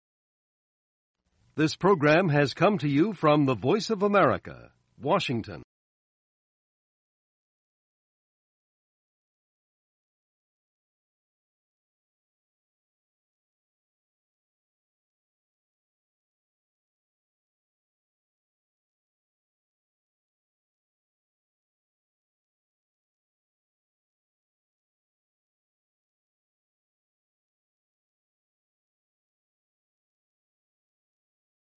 [SPEAKER 1] This program has come to you from the Voice of America, Washington.